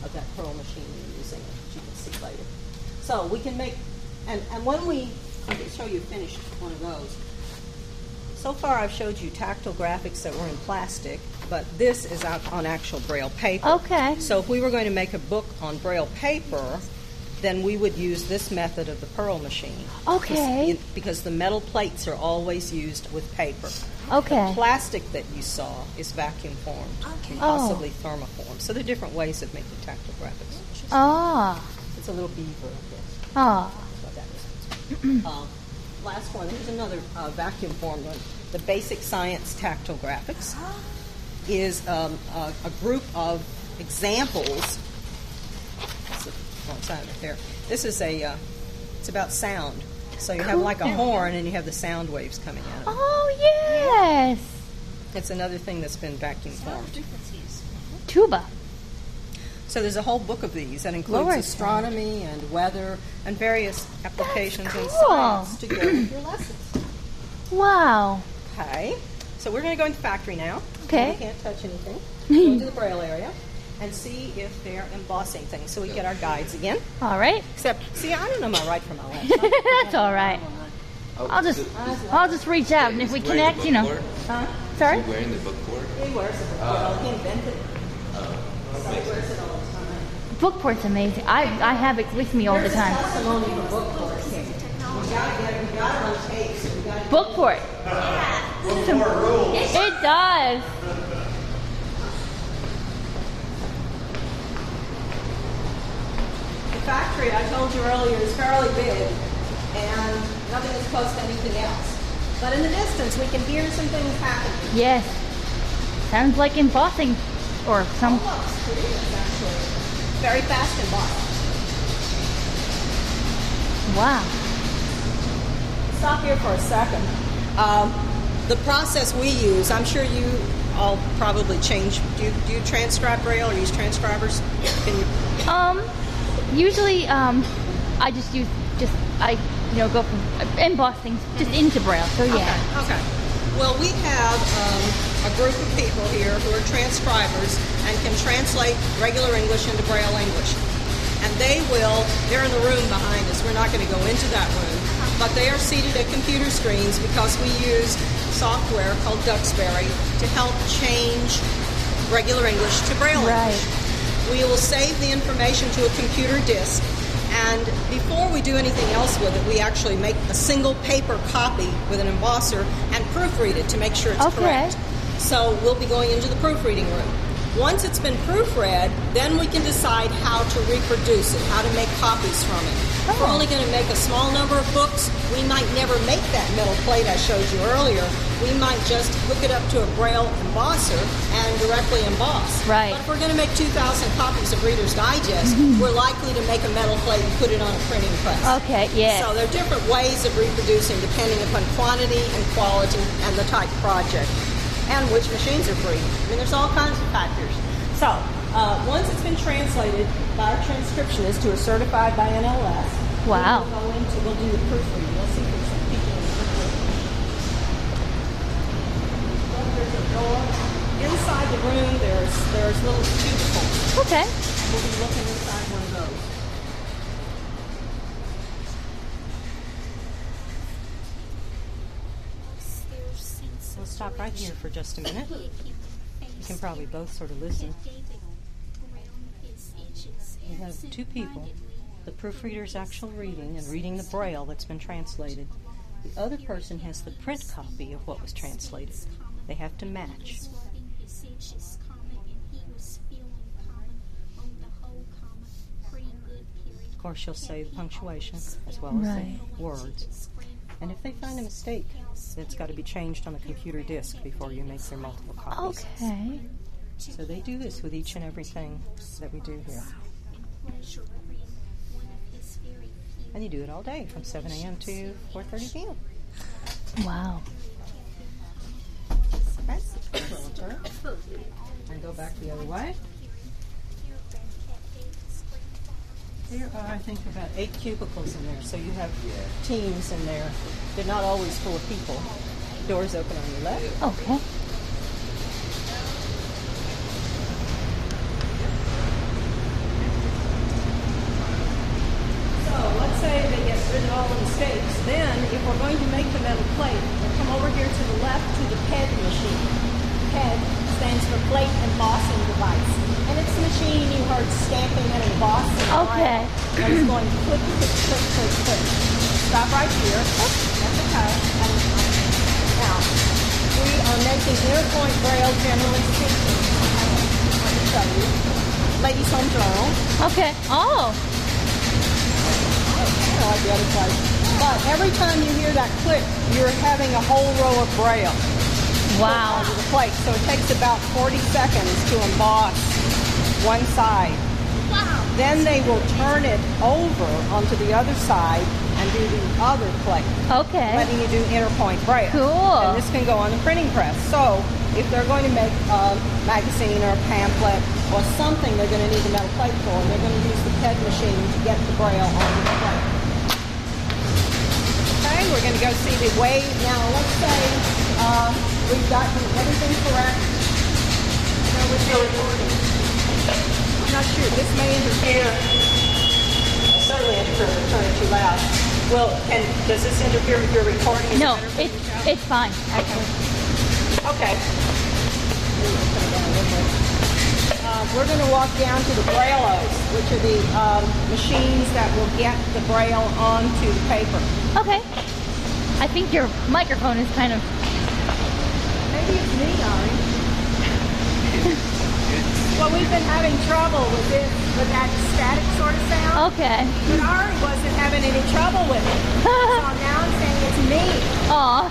of that Pearl machine we're using, which you can see later. So we can make, and, and when we, I can show you finished one of those. So far I've showed you tactile graphics that were in plastic, but this is out on actual Braille paper. Okay. So if we were going to make a book on Braille paper, then we would use this method of the Pearl machine. Okay. Because, because the metal plates are always used with paper. Okay. The plastic that you saw is vacuum formed, Okay. possibly thermoformed. So there are different ways of making tactile graphics. Ah. It's a little beaver, I guess. Ah. That's what that is. um, last one. Here's another uh, vacuum formed one. The Basic Science Tactile Graphics is um, a, a group of examples. That's the wrong side of it there. This is a. Uh, it's about sound. So you have like a horn, and you have the sound waves coming out of it. Oh, yes. It's another thing that's been vacuum formed. Tuba. So there's a whole book of these that includes Lord. astronomy and weather and various applications in cool. science to go with your lessons. Wow. Okay. So we're going to go into factory now. Okay. We can't touch anything. Go into the Braille area and see if they're embossing things. So we get our guides again. All right. Except, see, I don't know my right from my left. That's all right. Oh, I'll just, so- I'll just reach out, and if we Is he wearing connect, the you know. bookboard? Huh? Sorry. Is he wearing the bookboard? He wears it. Well, he invented it. So he wears it all the time. Bookport's amazing. I, I have it with me all the There's a time. testimony for Bookport here. We got to get it. We got it on tape. So we got to Bookport. It does. The factory, I told you earlier, is fairly big, and nothing is close to anything else. But in the distance, we can hear some things happening. Yes. Sounds like embossing, or some. Almost. It is, actually. Very fast embossing. Wow. Stop here for a second. Um, the process we use, I'm sure you all probably change. Do you, do you transcribe Braille or use transcribers? Can you? Um. Usually, um, I just use just I you know go from uh, emboss things just into Braille. So yeah. Okay. Okay. Well, we have um, a group of people here who are transcribers and can translate regular English into Braille English. And they will, they're in the room behind us. We're not going to go into that room. But they are seated at computer screens because we use software called Duxbury to help change regular English to Braille Right. English. We will save the information to a computer disk. And before we do anything else with it, we actually make a single paper copy with an embosser and proofread it to make sure it's Okay. correct. So we'll be going into the proofreading room. Once it's been proofread, then we can decide how to reproduce it, how to make copies from it. If we're only going to make a small number of books, we might never make that metal plate I showed you earlier. We might just hook it up to a Braille embosser and directly emboss. Right. But if we're going to make two thousand copies of Reader's Digest, we're likely to make a metal plate and put it on a printing press. Okay. Yeah. So there are different ways of reproducing depending upon quantity and quality and the type of project and which machines are free. I mean, there's all kinds of factors. So uh, once it's been translated by our transcriptionist who are certified by N L S, Wow. we'll go into, we'll do the proofreading. We'll see if there's some people in the proofreading. Well, there's a door. Inside the room, there's there's little cubicles. Okay. We'll be looking inside one of those. We'll stop right here for just a minute. You can probably both sort of listen. We have two people. The proofreader's actual reading and reading the Braille that's been translated. The other person has the print copy of what was translated. They have to match. Of course, you'll say the punctuation as well as Right. the words. And if they find a mistake, it's got to be changed on the computer disk before you make their multiple copies. Okay. So they do this with each and everything that we do here. And you do it all day from seven a.m. to four thirty p.m. Wow. That's the filter. And go back the other way. There are, I think, about eight cubicles in there. So you have teams in there. They're not always full of people. Doors open on your left. Okay. rid of all the mistakes. Then, if we're going to make the metal plate, we'll come over here to the left to the P E D machine. P E D stands for Plate Embossing Device. And it's the machine you heard stamping and embossing. Okay. Right? And it's going click, click, click, click, click. Stop right here. That's okay. And now, we are making interpoint braille, generally speaking. Let me show you. Ladies' Home Journal. Okay. Oh. I like the other side. But every time you hear that click, you're having a whole row of braille. Wow. Onto the plate. So it takes about forty seconds to emboss one side. Wow. Then they will turn it over onto the other side and do the other plate, Okay. letting you do interpoint braille. Cool. And this can go on the printing press. So if they're going to make a magazine or a pamphlet or something they're going to need a metal plate for, they're going to use the P E D machine to get the braille onto the plate. Okay, we're going to go see the way. Now, let's say uh, we've gotten everything correct. So with the recording. I'm not sure. This may interfere. Certainly interfere with turning too loud. Well, and does this interfere with your recording? Is No, it better for it's you to shout? it's fine actually. Okay. Uh, we're going to walk down to the Brailleos, which are the um, machines that will get the Braille onto the paper. Okay. I think your microphone is kind of. Maybe it's me, Ari. Well, we've been having trouble with this, with that static sort of sound. Okay. But Ari wasn't having any trouble with it. So now I'm saying it's me. Aw.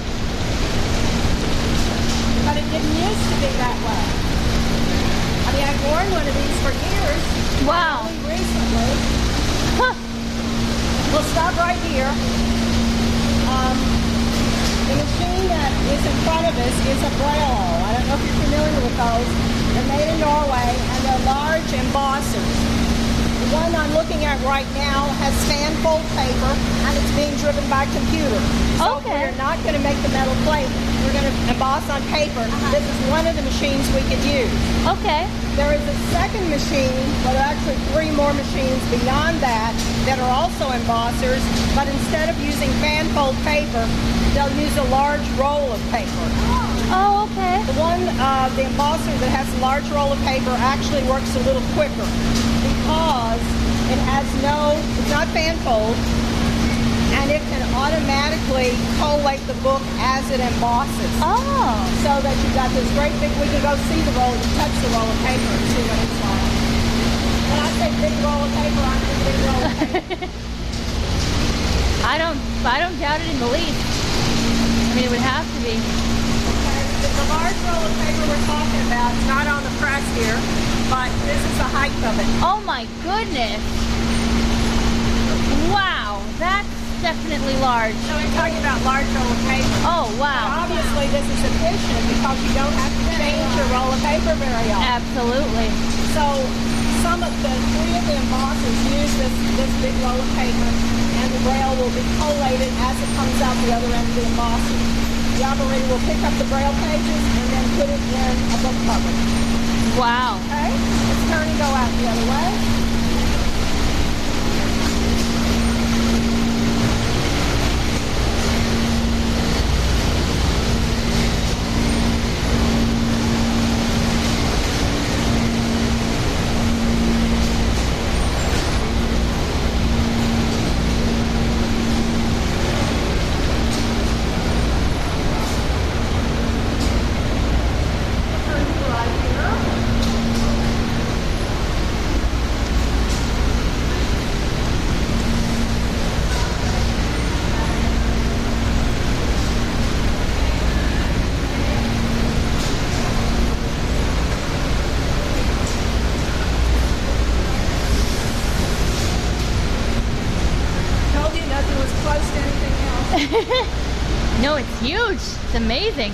But it didn't used to be that way. I mean, I've worn one of these for years. Wow. Only recently. Huh. We'll stop right here. Um, the machine that is in front of us is a Braille. I don't know if you're familiar with those. They're made in Norway, and they're large embossers. The one I'm looking at right now has fan fold paper, and it's being driven by computer. So Okay. if we're not going to make the metal plate, we're going to emboss on paper. This is one of the machines we could use. Okay. There is a second machine, well, there are actually three more machines beyond that that are also embossers, but instead of using fan fold paper, they'll use a large roll of paper. Oh, okay. The one, uh, the embosser that has a large roll of paper actually works a little quicker because it has no, it's not fan fold, and it can automatically collate the book as it embosses. Oh. So that you've got this great big, we can go see the roll, you touch the roll of paper and see what it's like. When I say big roll of paper, I mean big roll of paper. I don't I don't doubt it in the least. I mean, it would have to be. The the large roll of paper we're talking about is not on the press here, but this is the height of it. Oh my goodness. Wow, that's definitely large. So we're talking about large roll of paper. Oh, Now, wow. obviously, this is efficient because you don't have to change your roll of paper very often. Absolutely. So some of the three of the embossers use this, this big roll of paper, and the braille will be collated as it comes out the other end of the embosser. The operator will pick up the braille pages and then put it in a book cover. Wow. Okay? Let's turn and go out the other way. Turn to the right here. Told you nothing was close to anything else. No, it's huge. It's amazing.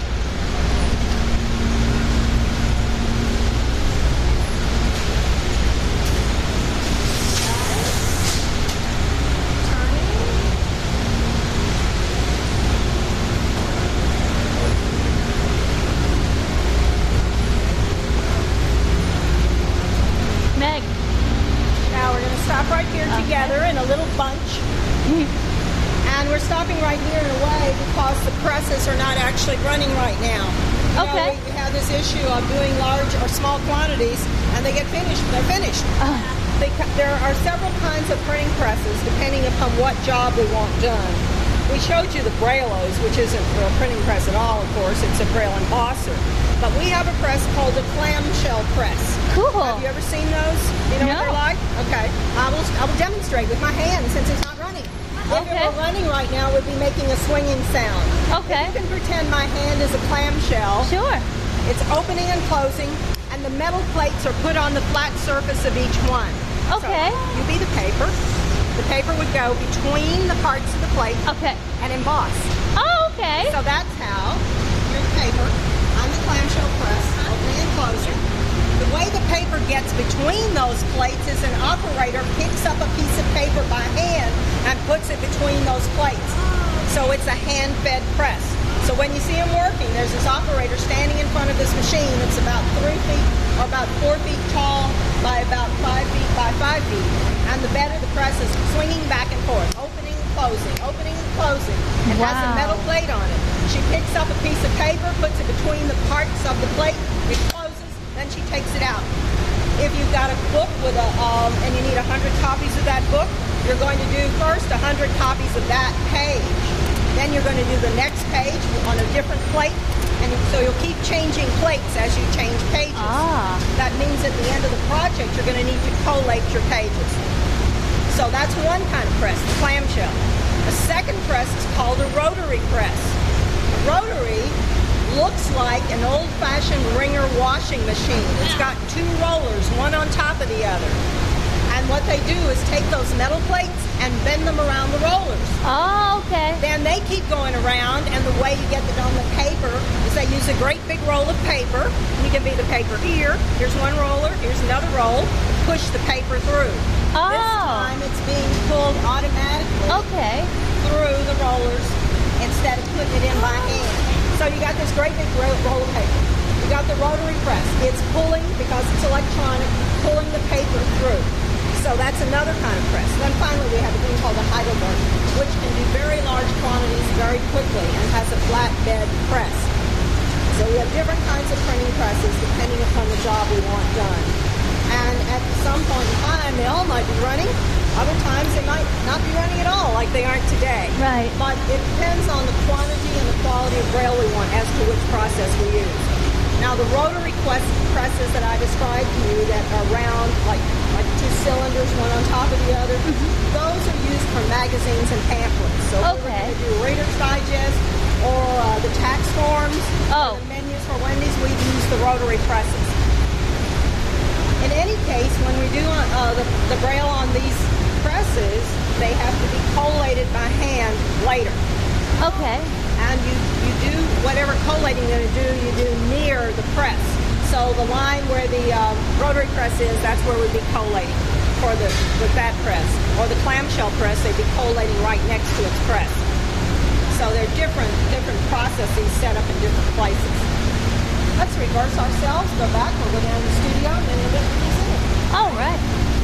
Meg. Now we're going to stop right here together in a little bunch. And we're stopping right here in a way because the presses are not actually running right now. You know, Okay. we, we have this issue of doing large or small quantities, and they get finished. They're finished. Uh, They, co- there are several kinds of printing presses depending upon what job we want done. We showed you the Braillos, which isn't a printing press at all, of course. It's a Braille embosser. But we have a press called a clamshell press. cool. Have you ever seen those? You know what No. they're like? Okay. I will, I will demonstrate with my hand since it's not running. If Okay. it were running right now, it would be making a swinging sound. Okay. You can pretend my hand is a clamshell. Sure. It's opening and closing, and the metal plates are put on the flat surface of each one. Okay. So you be the paper. The paper would go between the parts of the plate Okay. and emboss. Oh, okay. So that's how your paper on the clamshell press, opening and closing. The way the paper gets between those plates is an operator picks up a piece of paper by hand and puts it between those plates. So it's a hand-fed press. So when you see him working, there's this operator standing in front of this machine that's about three feet or about four feet tall by about five feet by five feet. And the bed of the press is swinging back and forth, opening and closing, opening and closing. It has a Wow. metal plate on it. She picks up a piece of paper, puts it between the parts of the plate, it closes, then she takes it out. If you've got a book with a, um, and you need a hundred copies of that book, you're going to do first a hundred copies of that page. Then you're going to do the next page on a different plate, and so you'll keep changing plates as you change pages. Ah. That means at the end of the project, you're going to need to collate your pages. So that's one kind of press, the clamshell. A second press is called a rotary press. A rotary looks like an old-fashioned wringer washing machine. It's got two rollers, one on top of the other. And what they do is take those metal plates and bend them around the rollers. Oh, okay. Then they keep going around, and the way you get it on the paper is they use a great big roll of paper. You can be the paper here. Here's one roller. Here's another roll. Push the paper through. Oh. This time it's being pulled automatically Okay. through the rollers instead of putting it in by hand. So you got this great big ro- roll of paper. You got the rotary press. It's pulling, because it's electronic, pulling the paper through. So that's another kind of press. Then finally we have a thing called a Heidelberg, which can do very large quantities very quickly and has a flat bed press. So we have different kinds of printing presses depending upon the job we want done. And at some point in time, they all might be running. Other times they might not be running at all, like they aren't today. Right. But it depends on the quantity and the quality of Braille we want as to which process we use. Now the rotary quest presses that I described to you that are round, like like two cylinders, one on top of the other, those are used for magazines and pamphlets. So if Okay. we're going to do Reader's Digest or uh, the tax forms, Oh. or the menus for Wendy's, we use the rotary presses. In any case, when we do uh, the, the Braille on these presses, they have to be collated by hand later. Okay. And you, you do whatever collating you're going to do, you do near the press. So the line where the um, rotary press is, that's where we'd be collating for the with that press. Or the clamshell press, they'd be collating right next to its press. So there are different different processes set up in different places. Let's reverse ourselves, go back, we'll go down to the studio, and then we'll get to the center. All right.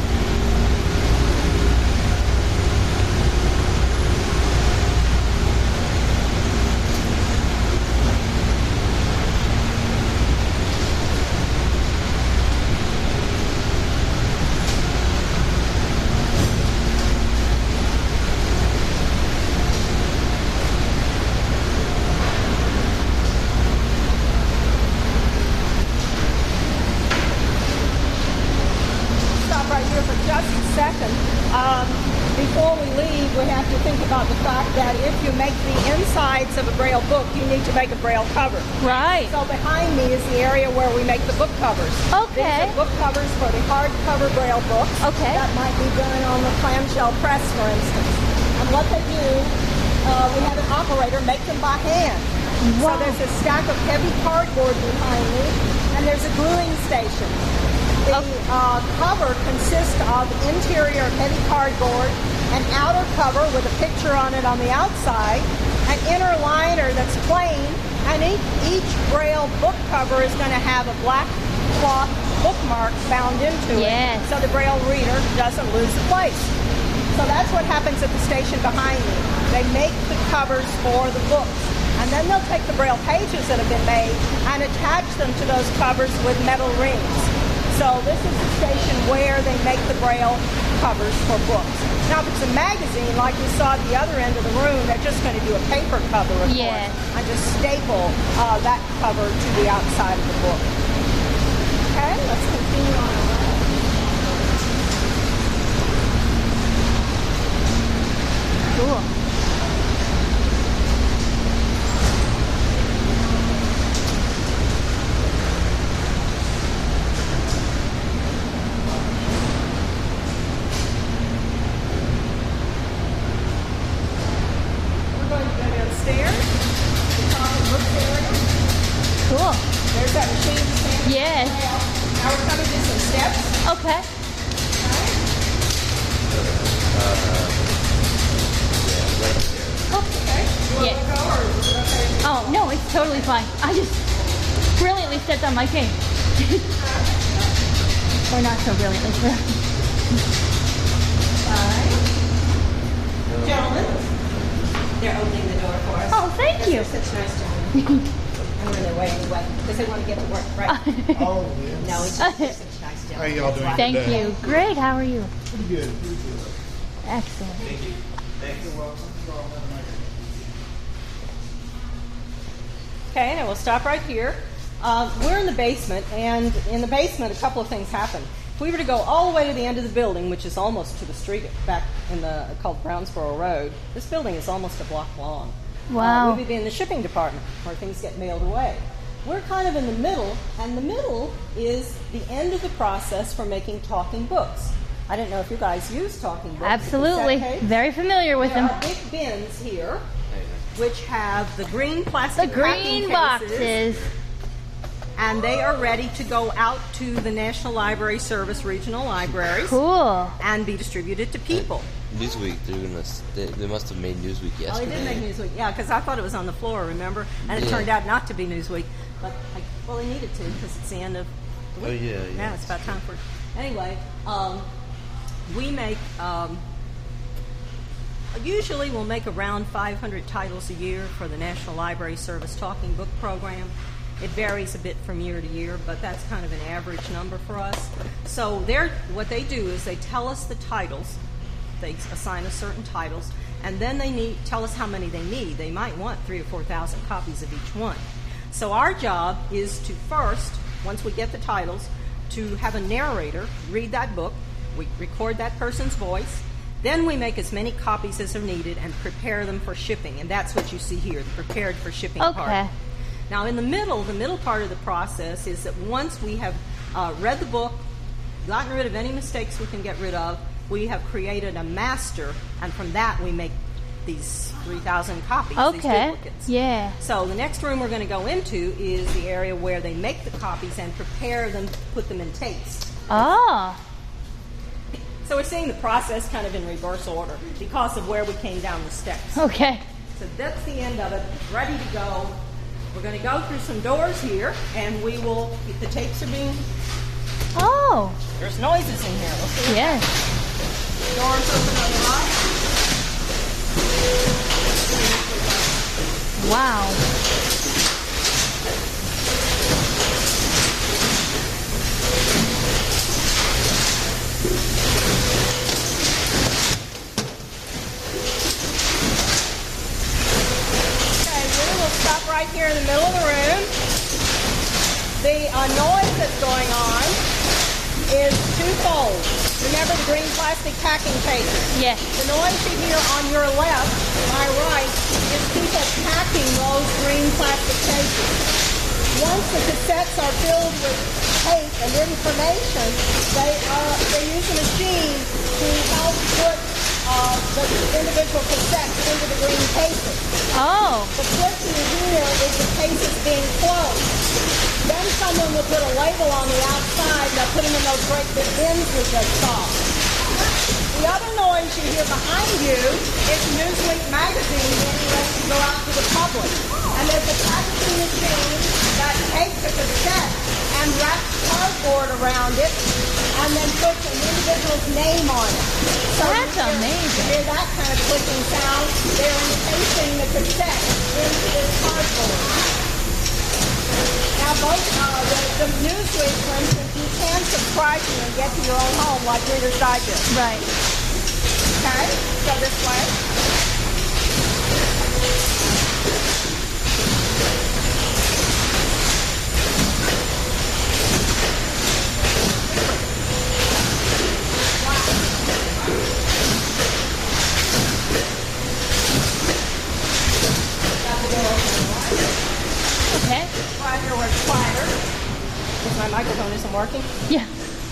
Stop right here for just a second. Um, before we leave, we have to think about the fact that if you make the insides of a Braille book, you need to make a Braille cover. Right. So behind me is the area where we make the book covers. Okay. These are book covers for the hardcover Braille books. Okay. That might be done on the clamshell press, for instance. And what they do, uh, we have an operator make them by hand. Wow. So there's a stack of heavy cardboard behind me, and there's a gluing station. The uh, cover consists of interior heavy cardboard, an outer cover with a picture on it on the outside, an inner liner that's plain, and each, each Braille book cover is going to have a black cloth bookmark bound into Yes. it, so the Braille reader doesn't lose the place. So that's what happens at the station behind me. They make the covers for the books. And then they'll take the Braille pages that have been made and attach them to those covers with metal rings. So this is the station where they make the Braille covers for books. Now, if it's a magazine, like we saw at the other end of the room, they're just going to do a paper cover, of Yeah. course, and just staple uh, that cover to the outside of the book. Okay, let's continue on our way. Cool. We're going to go downstairs, the top of the book area. Cool. There's that machine standing Yes. there. Now we're coming to some steps. Okay. Okay. You want Yeah. to go or is it okay? Oh, no, it's totally fine. I just brilliantly stepped on my cane. Or not so brilliantly. Gentlemen, they're opening the door for us. Oh, thank you. They're such nice gentlemen. And when they're waiting, what? Because they want to get to work, right? Oh, yes. No, it's just they're such nice How gentlemen. y'all doing Thank today? you. Great. How are you? Pretty good. Pretty good. Excellent. You're welcome. Okay, now we'll stop right here. Uh, we're in the basement, and in the basement, a couple of things happen. If we were to go all the way to the end of the building, which is almost to the street back in the called Brownsboro Road, this building is almost a block long. Wow. Uh, we would be in the shipping department where things get mailed away. We're kind of in the middle, and the middle is the end of the process for making talking books. I didn't know if you guys use talking books. Absolutely. Cassette tapes. Very familiar with There them. are big bins here, which have the green The plastic green packing cases, boxes. and they are ready to go out to the National Library Service regional libraries Cool. and be distributed to people. Newsweek, they're gonna. s- They, they must have made Newsweek Oh, they yesterday. did make Newsweek, yeah, because I thought it was on the floor, remember? And it Yeah. turned out not to be Newsweek. But, I, well, they needed to because it's the end of the week. Oh, yeah, yeah. Yeah, it's about time for it. Anyway, um, we make, um, usually we'll make around five hundred titles a year for the National Library Service Talking Book Program. It varies a bit from year to year, but that's kind of an average number for us. So they're, what they do is they tell us the titles. They assign us certain titles, and then they need tell us how many they need. They might want three or four thousand copies of each one. So our job is to first, once we get the titles, to have a narrator read that book. We record that person's voice. Then we make as many copies as are needed and prepare them for shipping. And that's what you see here, the prepared for shipping Okay. part. Now, in the middle, the middle part of the process is that once we have uh, read the book, gotten rid of any mistakes we can get rid of, we have created a master, and from that we make these three thousand copies, these Okay. duplicates. Yeah. So the next room we're going to go into is the area where they make the copies and prepare them, put them in tapes. Oh. So we're seeing the process kind of in reverse order because of where we came down the steps. Okay. So that's the end of it. It's ready to go. We're going to go through some doors here, and we will, the tapes are being, Oh. there's noises in here. We'll see. Yes. Doors open on the right. Wow. Okay, we will stop right here in the middle of the room. The uh, noise that's going on is twofold. Remember the green plastic packing cases. Yes. The noise you hear on your left, my right, is people packing those green plastic cases. Once the cassettes are filled with tape and information, they uh, they use a machine to help put uh, the individual cassettes into the green cases. Oh. The clip you hear is the cases being closed. Then someone will put a label on the outside and they'll put them in those great big bins we just saw. The other noise you hear behind you is Newsweek magazine getting ready to go out to the public. And there's a packaging machine that takes a cassette and wraps cardboard around it and then puts an individual's name on it. So That's you hear, amazing. You hear that kind of clicking sound? They're encasing the cassette into this cardboard. Now, both uh, the, the Newsweek, for instance, you can subscribe to and get to your own home like Reader's Digest. Right. Okay, go this way. Okay. Right here where it's quieter. Because my microphone isn't working. Yeah.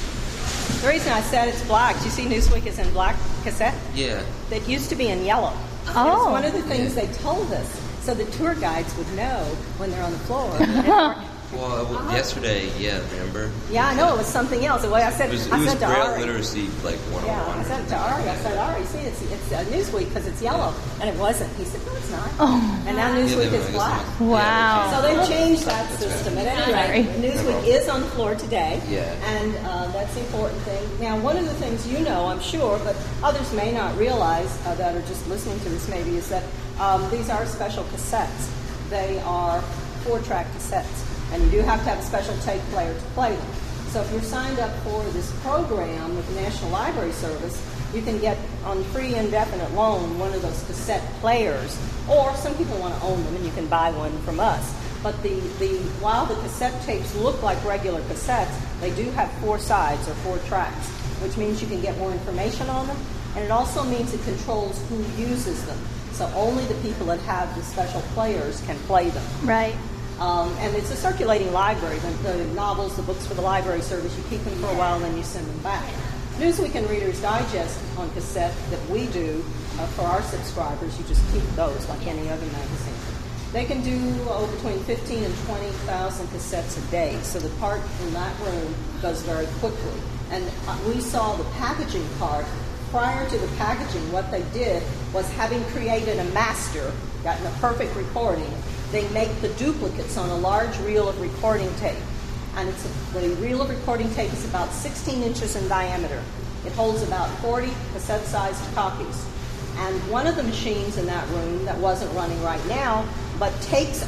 The reason I said it's black, do you see Newsweek is in black cassette? Yeah. That used to be in yellow. It Oh. was one of the things they told us, so the tour guides would know when they're on the floor. Well, well yesterday, yeah, remember? Yeah, I know it was something else. The way I said, It was, it I was said to Braille Ari. literacy, like one Yeah, on I one. said it to Ari. I said, Ari, see, it's it's uh, Newsweek because it's yellow, and it wasn't. He said, no, it's not. Oh. And now Yeah, Newsweek they- I is guess black. they- Wow. So they've changed that system. At any rate, Sorry. Newsweek is on the floor today, Yeah. and uh, that's the important thing. Now, one of the things you know, I'm sure, but others may not realize uh, that are just listening to this maybe, is that um, these are special cassettes. They are four-track cassettes, and you do have to have a special tape player to play them. So if you're signed up for this program with the National Library Service, you can get on free indefinite loan one of those cassette players, or some people want to own them and you can buy one from us. But the, the while the cassette tapes look like regular cassettes, they do have four sides or four tracks, which means you can get more information on them, and it also means it controls who uses them. So only the people that have the special players can play them. Right. Um, and it's a circulating library. The, the novels, the books for the library service, you keep them for a while and then you send them back. Newsweek and Reader's Digest on cassette that we do uh, for our subscribers, you just keep those like any other magazine. They can do oh, between fifteen and twenty thousand cassettes a day, so the part in that room goes very quickly. And uh, we saw the packaging part. Prior to the packaging, what they did was, having created a master, gotten a perfect recording, they make the duplicates on a large reel of recording tape. And it's a, the reel of recording tape is about sixteen inches in diameter. It holds about forty cassette-sized copies. And one of the machines in that room that wasn't running right now, but takes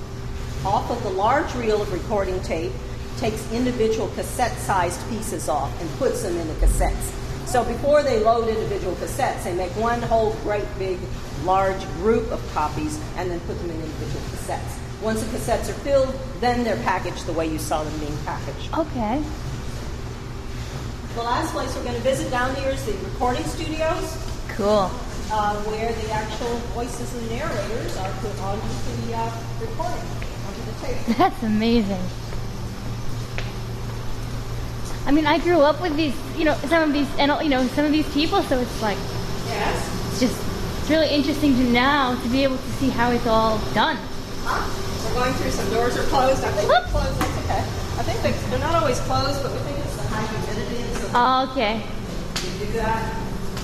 off of the large reel of recording tape, takes individual cassette-sized pieces off and puts them in the cassettes. So before they load individual cassettes, they make one whole great big large group of copies and then put them in individual cassettes. Once the cassettes are filled, then they're packaged the way you saw them being packaged. Okay. The last place we're going to visit down here is the recording studios, Cool. uh, where the actual voices of the narrators are put onto the uh, recording, onto the tape. That's amazing. I mean, I grew up with these, you know, some of these, and you know, some of these people. So it's like, Yes? it's just, it's really interesting to now to be able to see how it's all done. Huh? We're going through some doors are closed. I think they're closed. That's okay. I think they, they're not always closed, but we think it's the high humidity and so Oh, okay. we do that.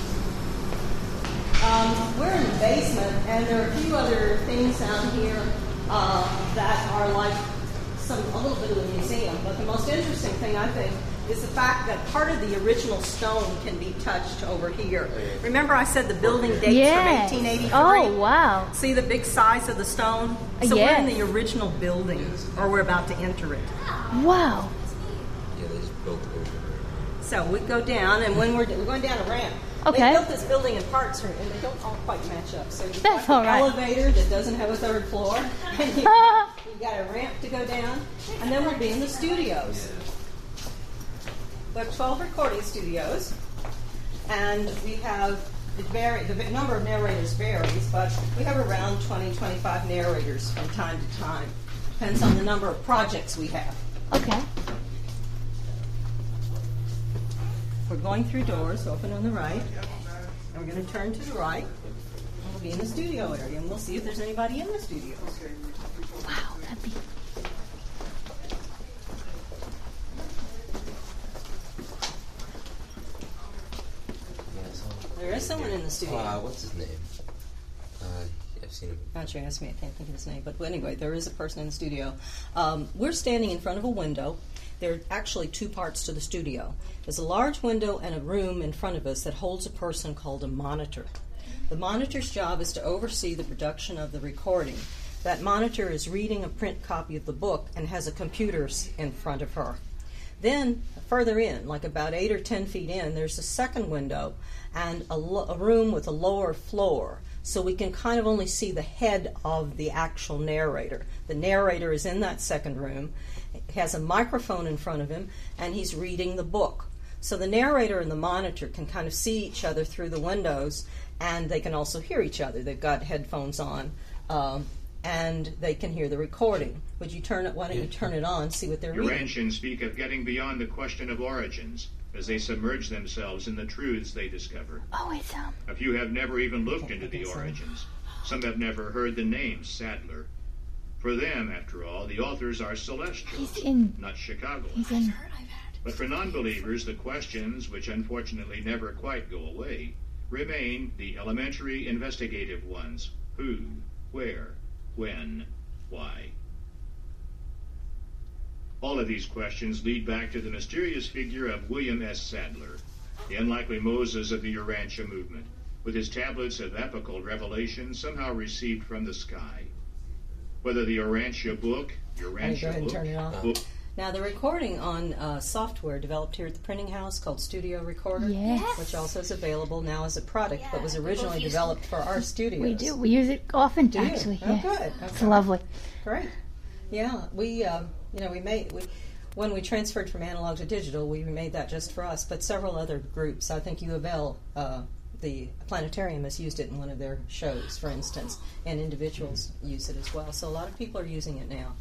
Um, we're in the basement, and there are a few other things down here uh, that are like some a little bit of a museum. But the most interesting thing, I think, is the fact that part of the original stone can be touched over here. Remember I said the building dates Yes. from eighteen eighty-three? Oh, wow. See the big size of the stone? So Yes. we're in the original building, or we're about to enter it. Wow. Yeah, they just built it over. So we go down, and when we're, we're going down a ramp. Okay. They built this building in parts, and they don't all quite match up. So you've That's got all the right. elevator that doesn't have a third floor, and you've got, you've got a ramp to go down, and then we'll be in the studios. There are twelve recording studios, and we have, it vary, the number of narrators varies, but we have around twenty, twenty-five narrators from time to time. Depends on the number of projects we have. Okay. We're going through doors, open on the right, and we're going to turn to the right, and we'll be in the studio area, and we'll see if there's anybody in the studios. Wow, that'd be. Yeah, so, There is someone in the studio. uh, what's his name? Uh, yes. I've seen him. Now that you asked me, I can't think of his name. But anyway, there is a person in the studio. Um, we're standing in front of a window. There are actually two parts to the studio. There's a large window and a room in front of us that holds a person called a monitor. The monitor's job is to oversee the production of the recording. That monitor is reading a print copy of the book and has a computer in front of her. Then, further in, like about eight or ten feet in, there's a second window and a, lo- a room with a lower floor. So we can kind of only see the head of the actual narrator. The narrator is in that second room, has a microphone in front of him, and he's reading the book. So the narrator and the monitor can kind of see each other through the windows, and they can also hear each other. They've got headphones on, um, and they can hear the recording. Would you turn it? Why don't you turn it on, see what they're reading? Urantians speak of getting beyond the question of origins as they submerge themselves in the truths they discover. Oh, it's um. A few have never even looked into the origins. Some have never heard the name Sadler. For them, after all, the authors are celestials, He's in. not Chicagoans. He's in. But for non-believers, the questions, which unfortunately never quite go away, remain the elementary investigative ones. Who, where, when, why? All of these questions lead back to the mysterious figure of William S. Sadler, the unlikely Moses of the Urantia movement, with his tablets of epical revelation somehow received from the sky. Whether the Urantia book, Let me go Urantia ahead and book, turn it off. book Now, the recording on uh, software developed here at the printing house called Studio Recorder, Yes. which also is available now as a product, but was Yeah, originally people use developed for our studios. We do. We use it often, Do you? actually. Oh, yeah. good. It's Okay. lovely. Great. Yeah, we, uh, you know, we made we, when we transferred from analog to digital, we made that just for us. But several other groups, I think U of L, uh, the planetarium, has used it in one of their shows, for instance, and individuals use it as well. So a lot of people are using it now.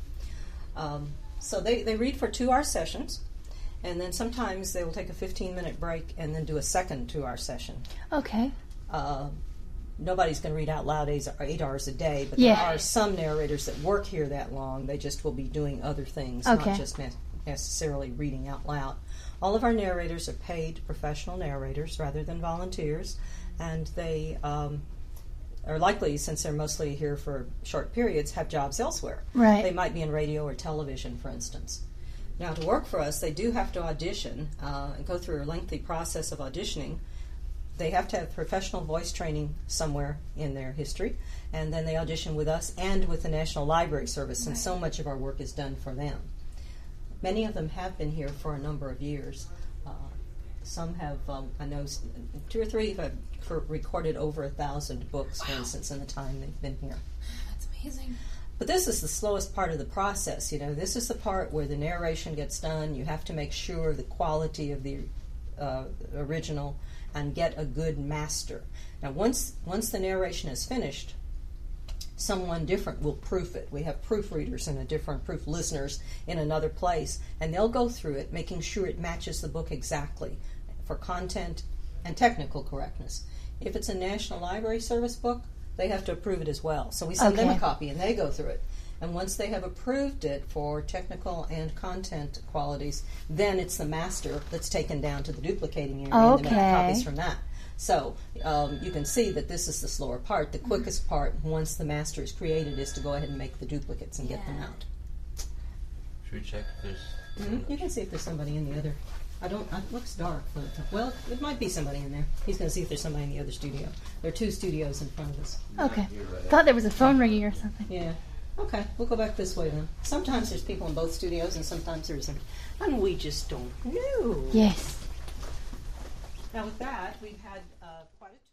Um, so they, they read for two-hour sessions, and then sometimes they will take a fifteen-minute break and then do a second two-hour session. Okay. Uh, nobody's going to read out loud eight, eight hours a day, but Yeah. there are some narrators that work here that long. They just will be doing other things, Okay. not just ne- necessarily reading out loud. All of our narrators are paid professional narrators rather than volunteers, and they um, are likely, since they're mostly here for short periods, have jobs elsewhere. Right. They might be in radio or television, for instance. Now, to work for us, they do have to audition uh, and go through a lengthy process of auditioning. They have to have professional voice training somewhere in their history, and then they audition with us and with the National Library Service, since so much of our work is done for them. Many of them have been here for a number of years. Uh, some have, um, I know, s- two or three have for recorded over a thousand books, for instance, in the time they've been here. That's amazing. But this is the slowest part of the process. You know, this is the part where the narration gets done. You have to make sure the quality of the uh, original and get a good master. Now, once once the narration is finished, someone different will proof it. We have proofreaders and a different proof listeners in another place, and they'll go through it, making sure it matches the book exactly for content and technical correctness. If it's a National Library Service book, they have to approve it as well. So we send them Okay. a copy, and they go through it. And once they have approved it for technical and content qualities, then it's the master that's taken down to the duplicating area and they make Okay. copies from that. So um, you can see that this is the slower part. The quickest part, once the master is created, is to go ahead and make the duplicates and get them out. Should we check if there's... Mm-hmm. You can see if there's somebody in the other. I don't. It looks dark. But, well, it might be somebody in there. He's going to see if there's somebody in the other studio. There are two studios in front of us. Okay. Thought there was a phone ringing or something. Yeah. Okay, we'll go back this way then. Sometimes there's people in both studios, and sometimes there isn't. And we just don't know. Yes. Now, with that, we've had uh, quite a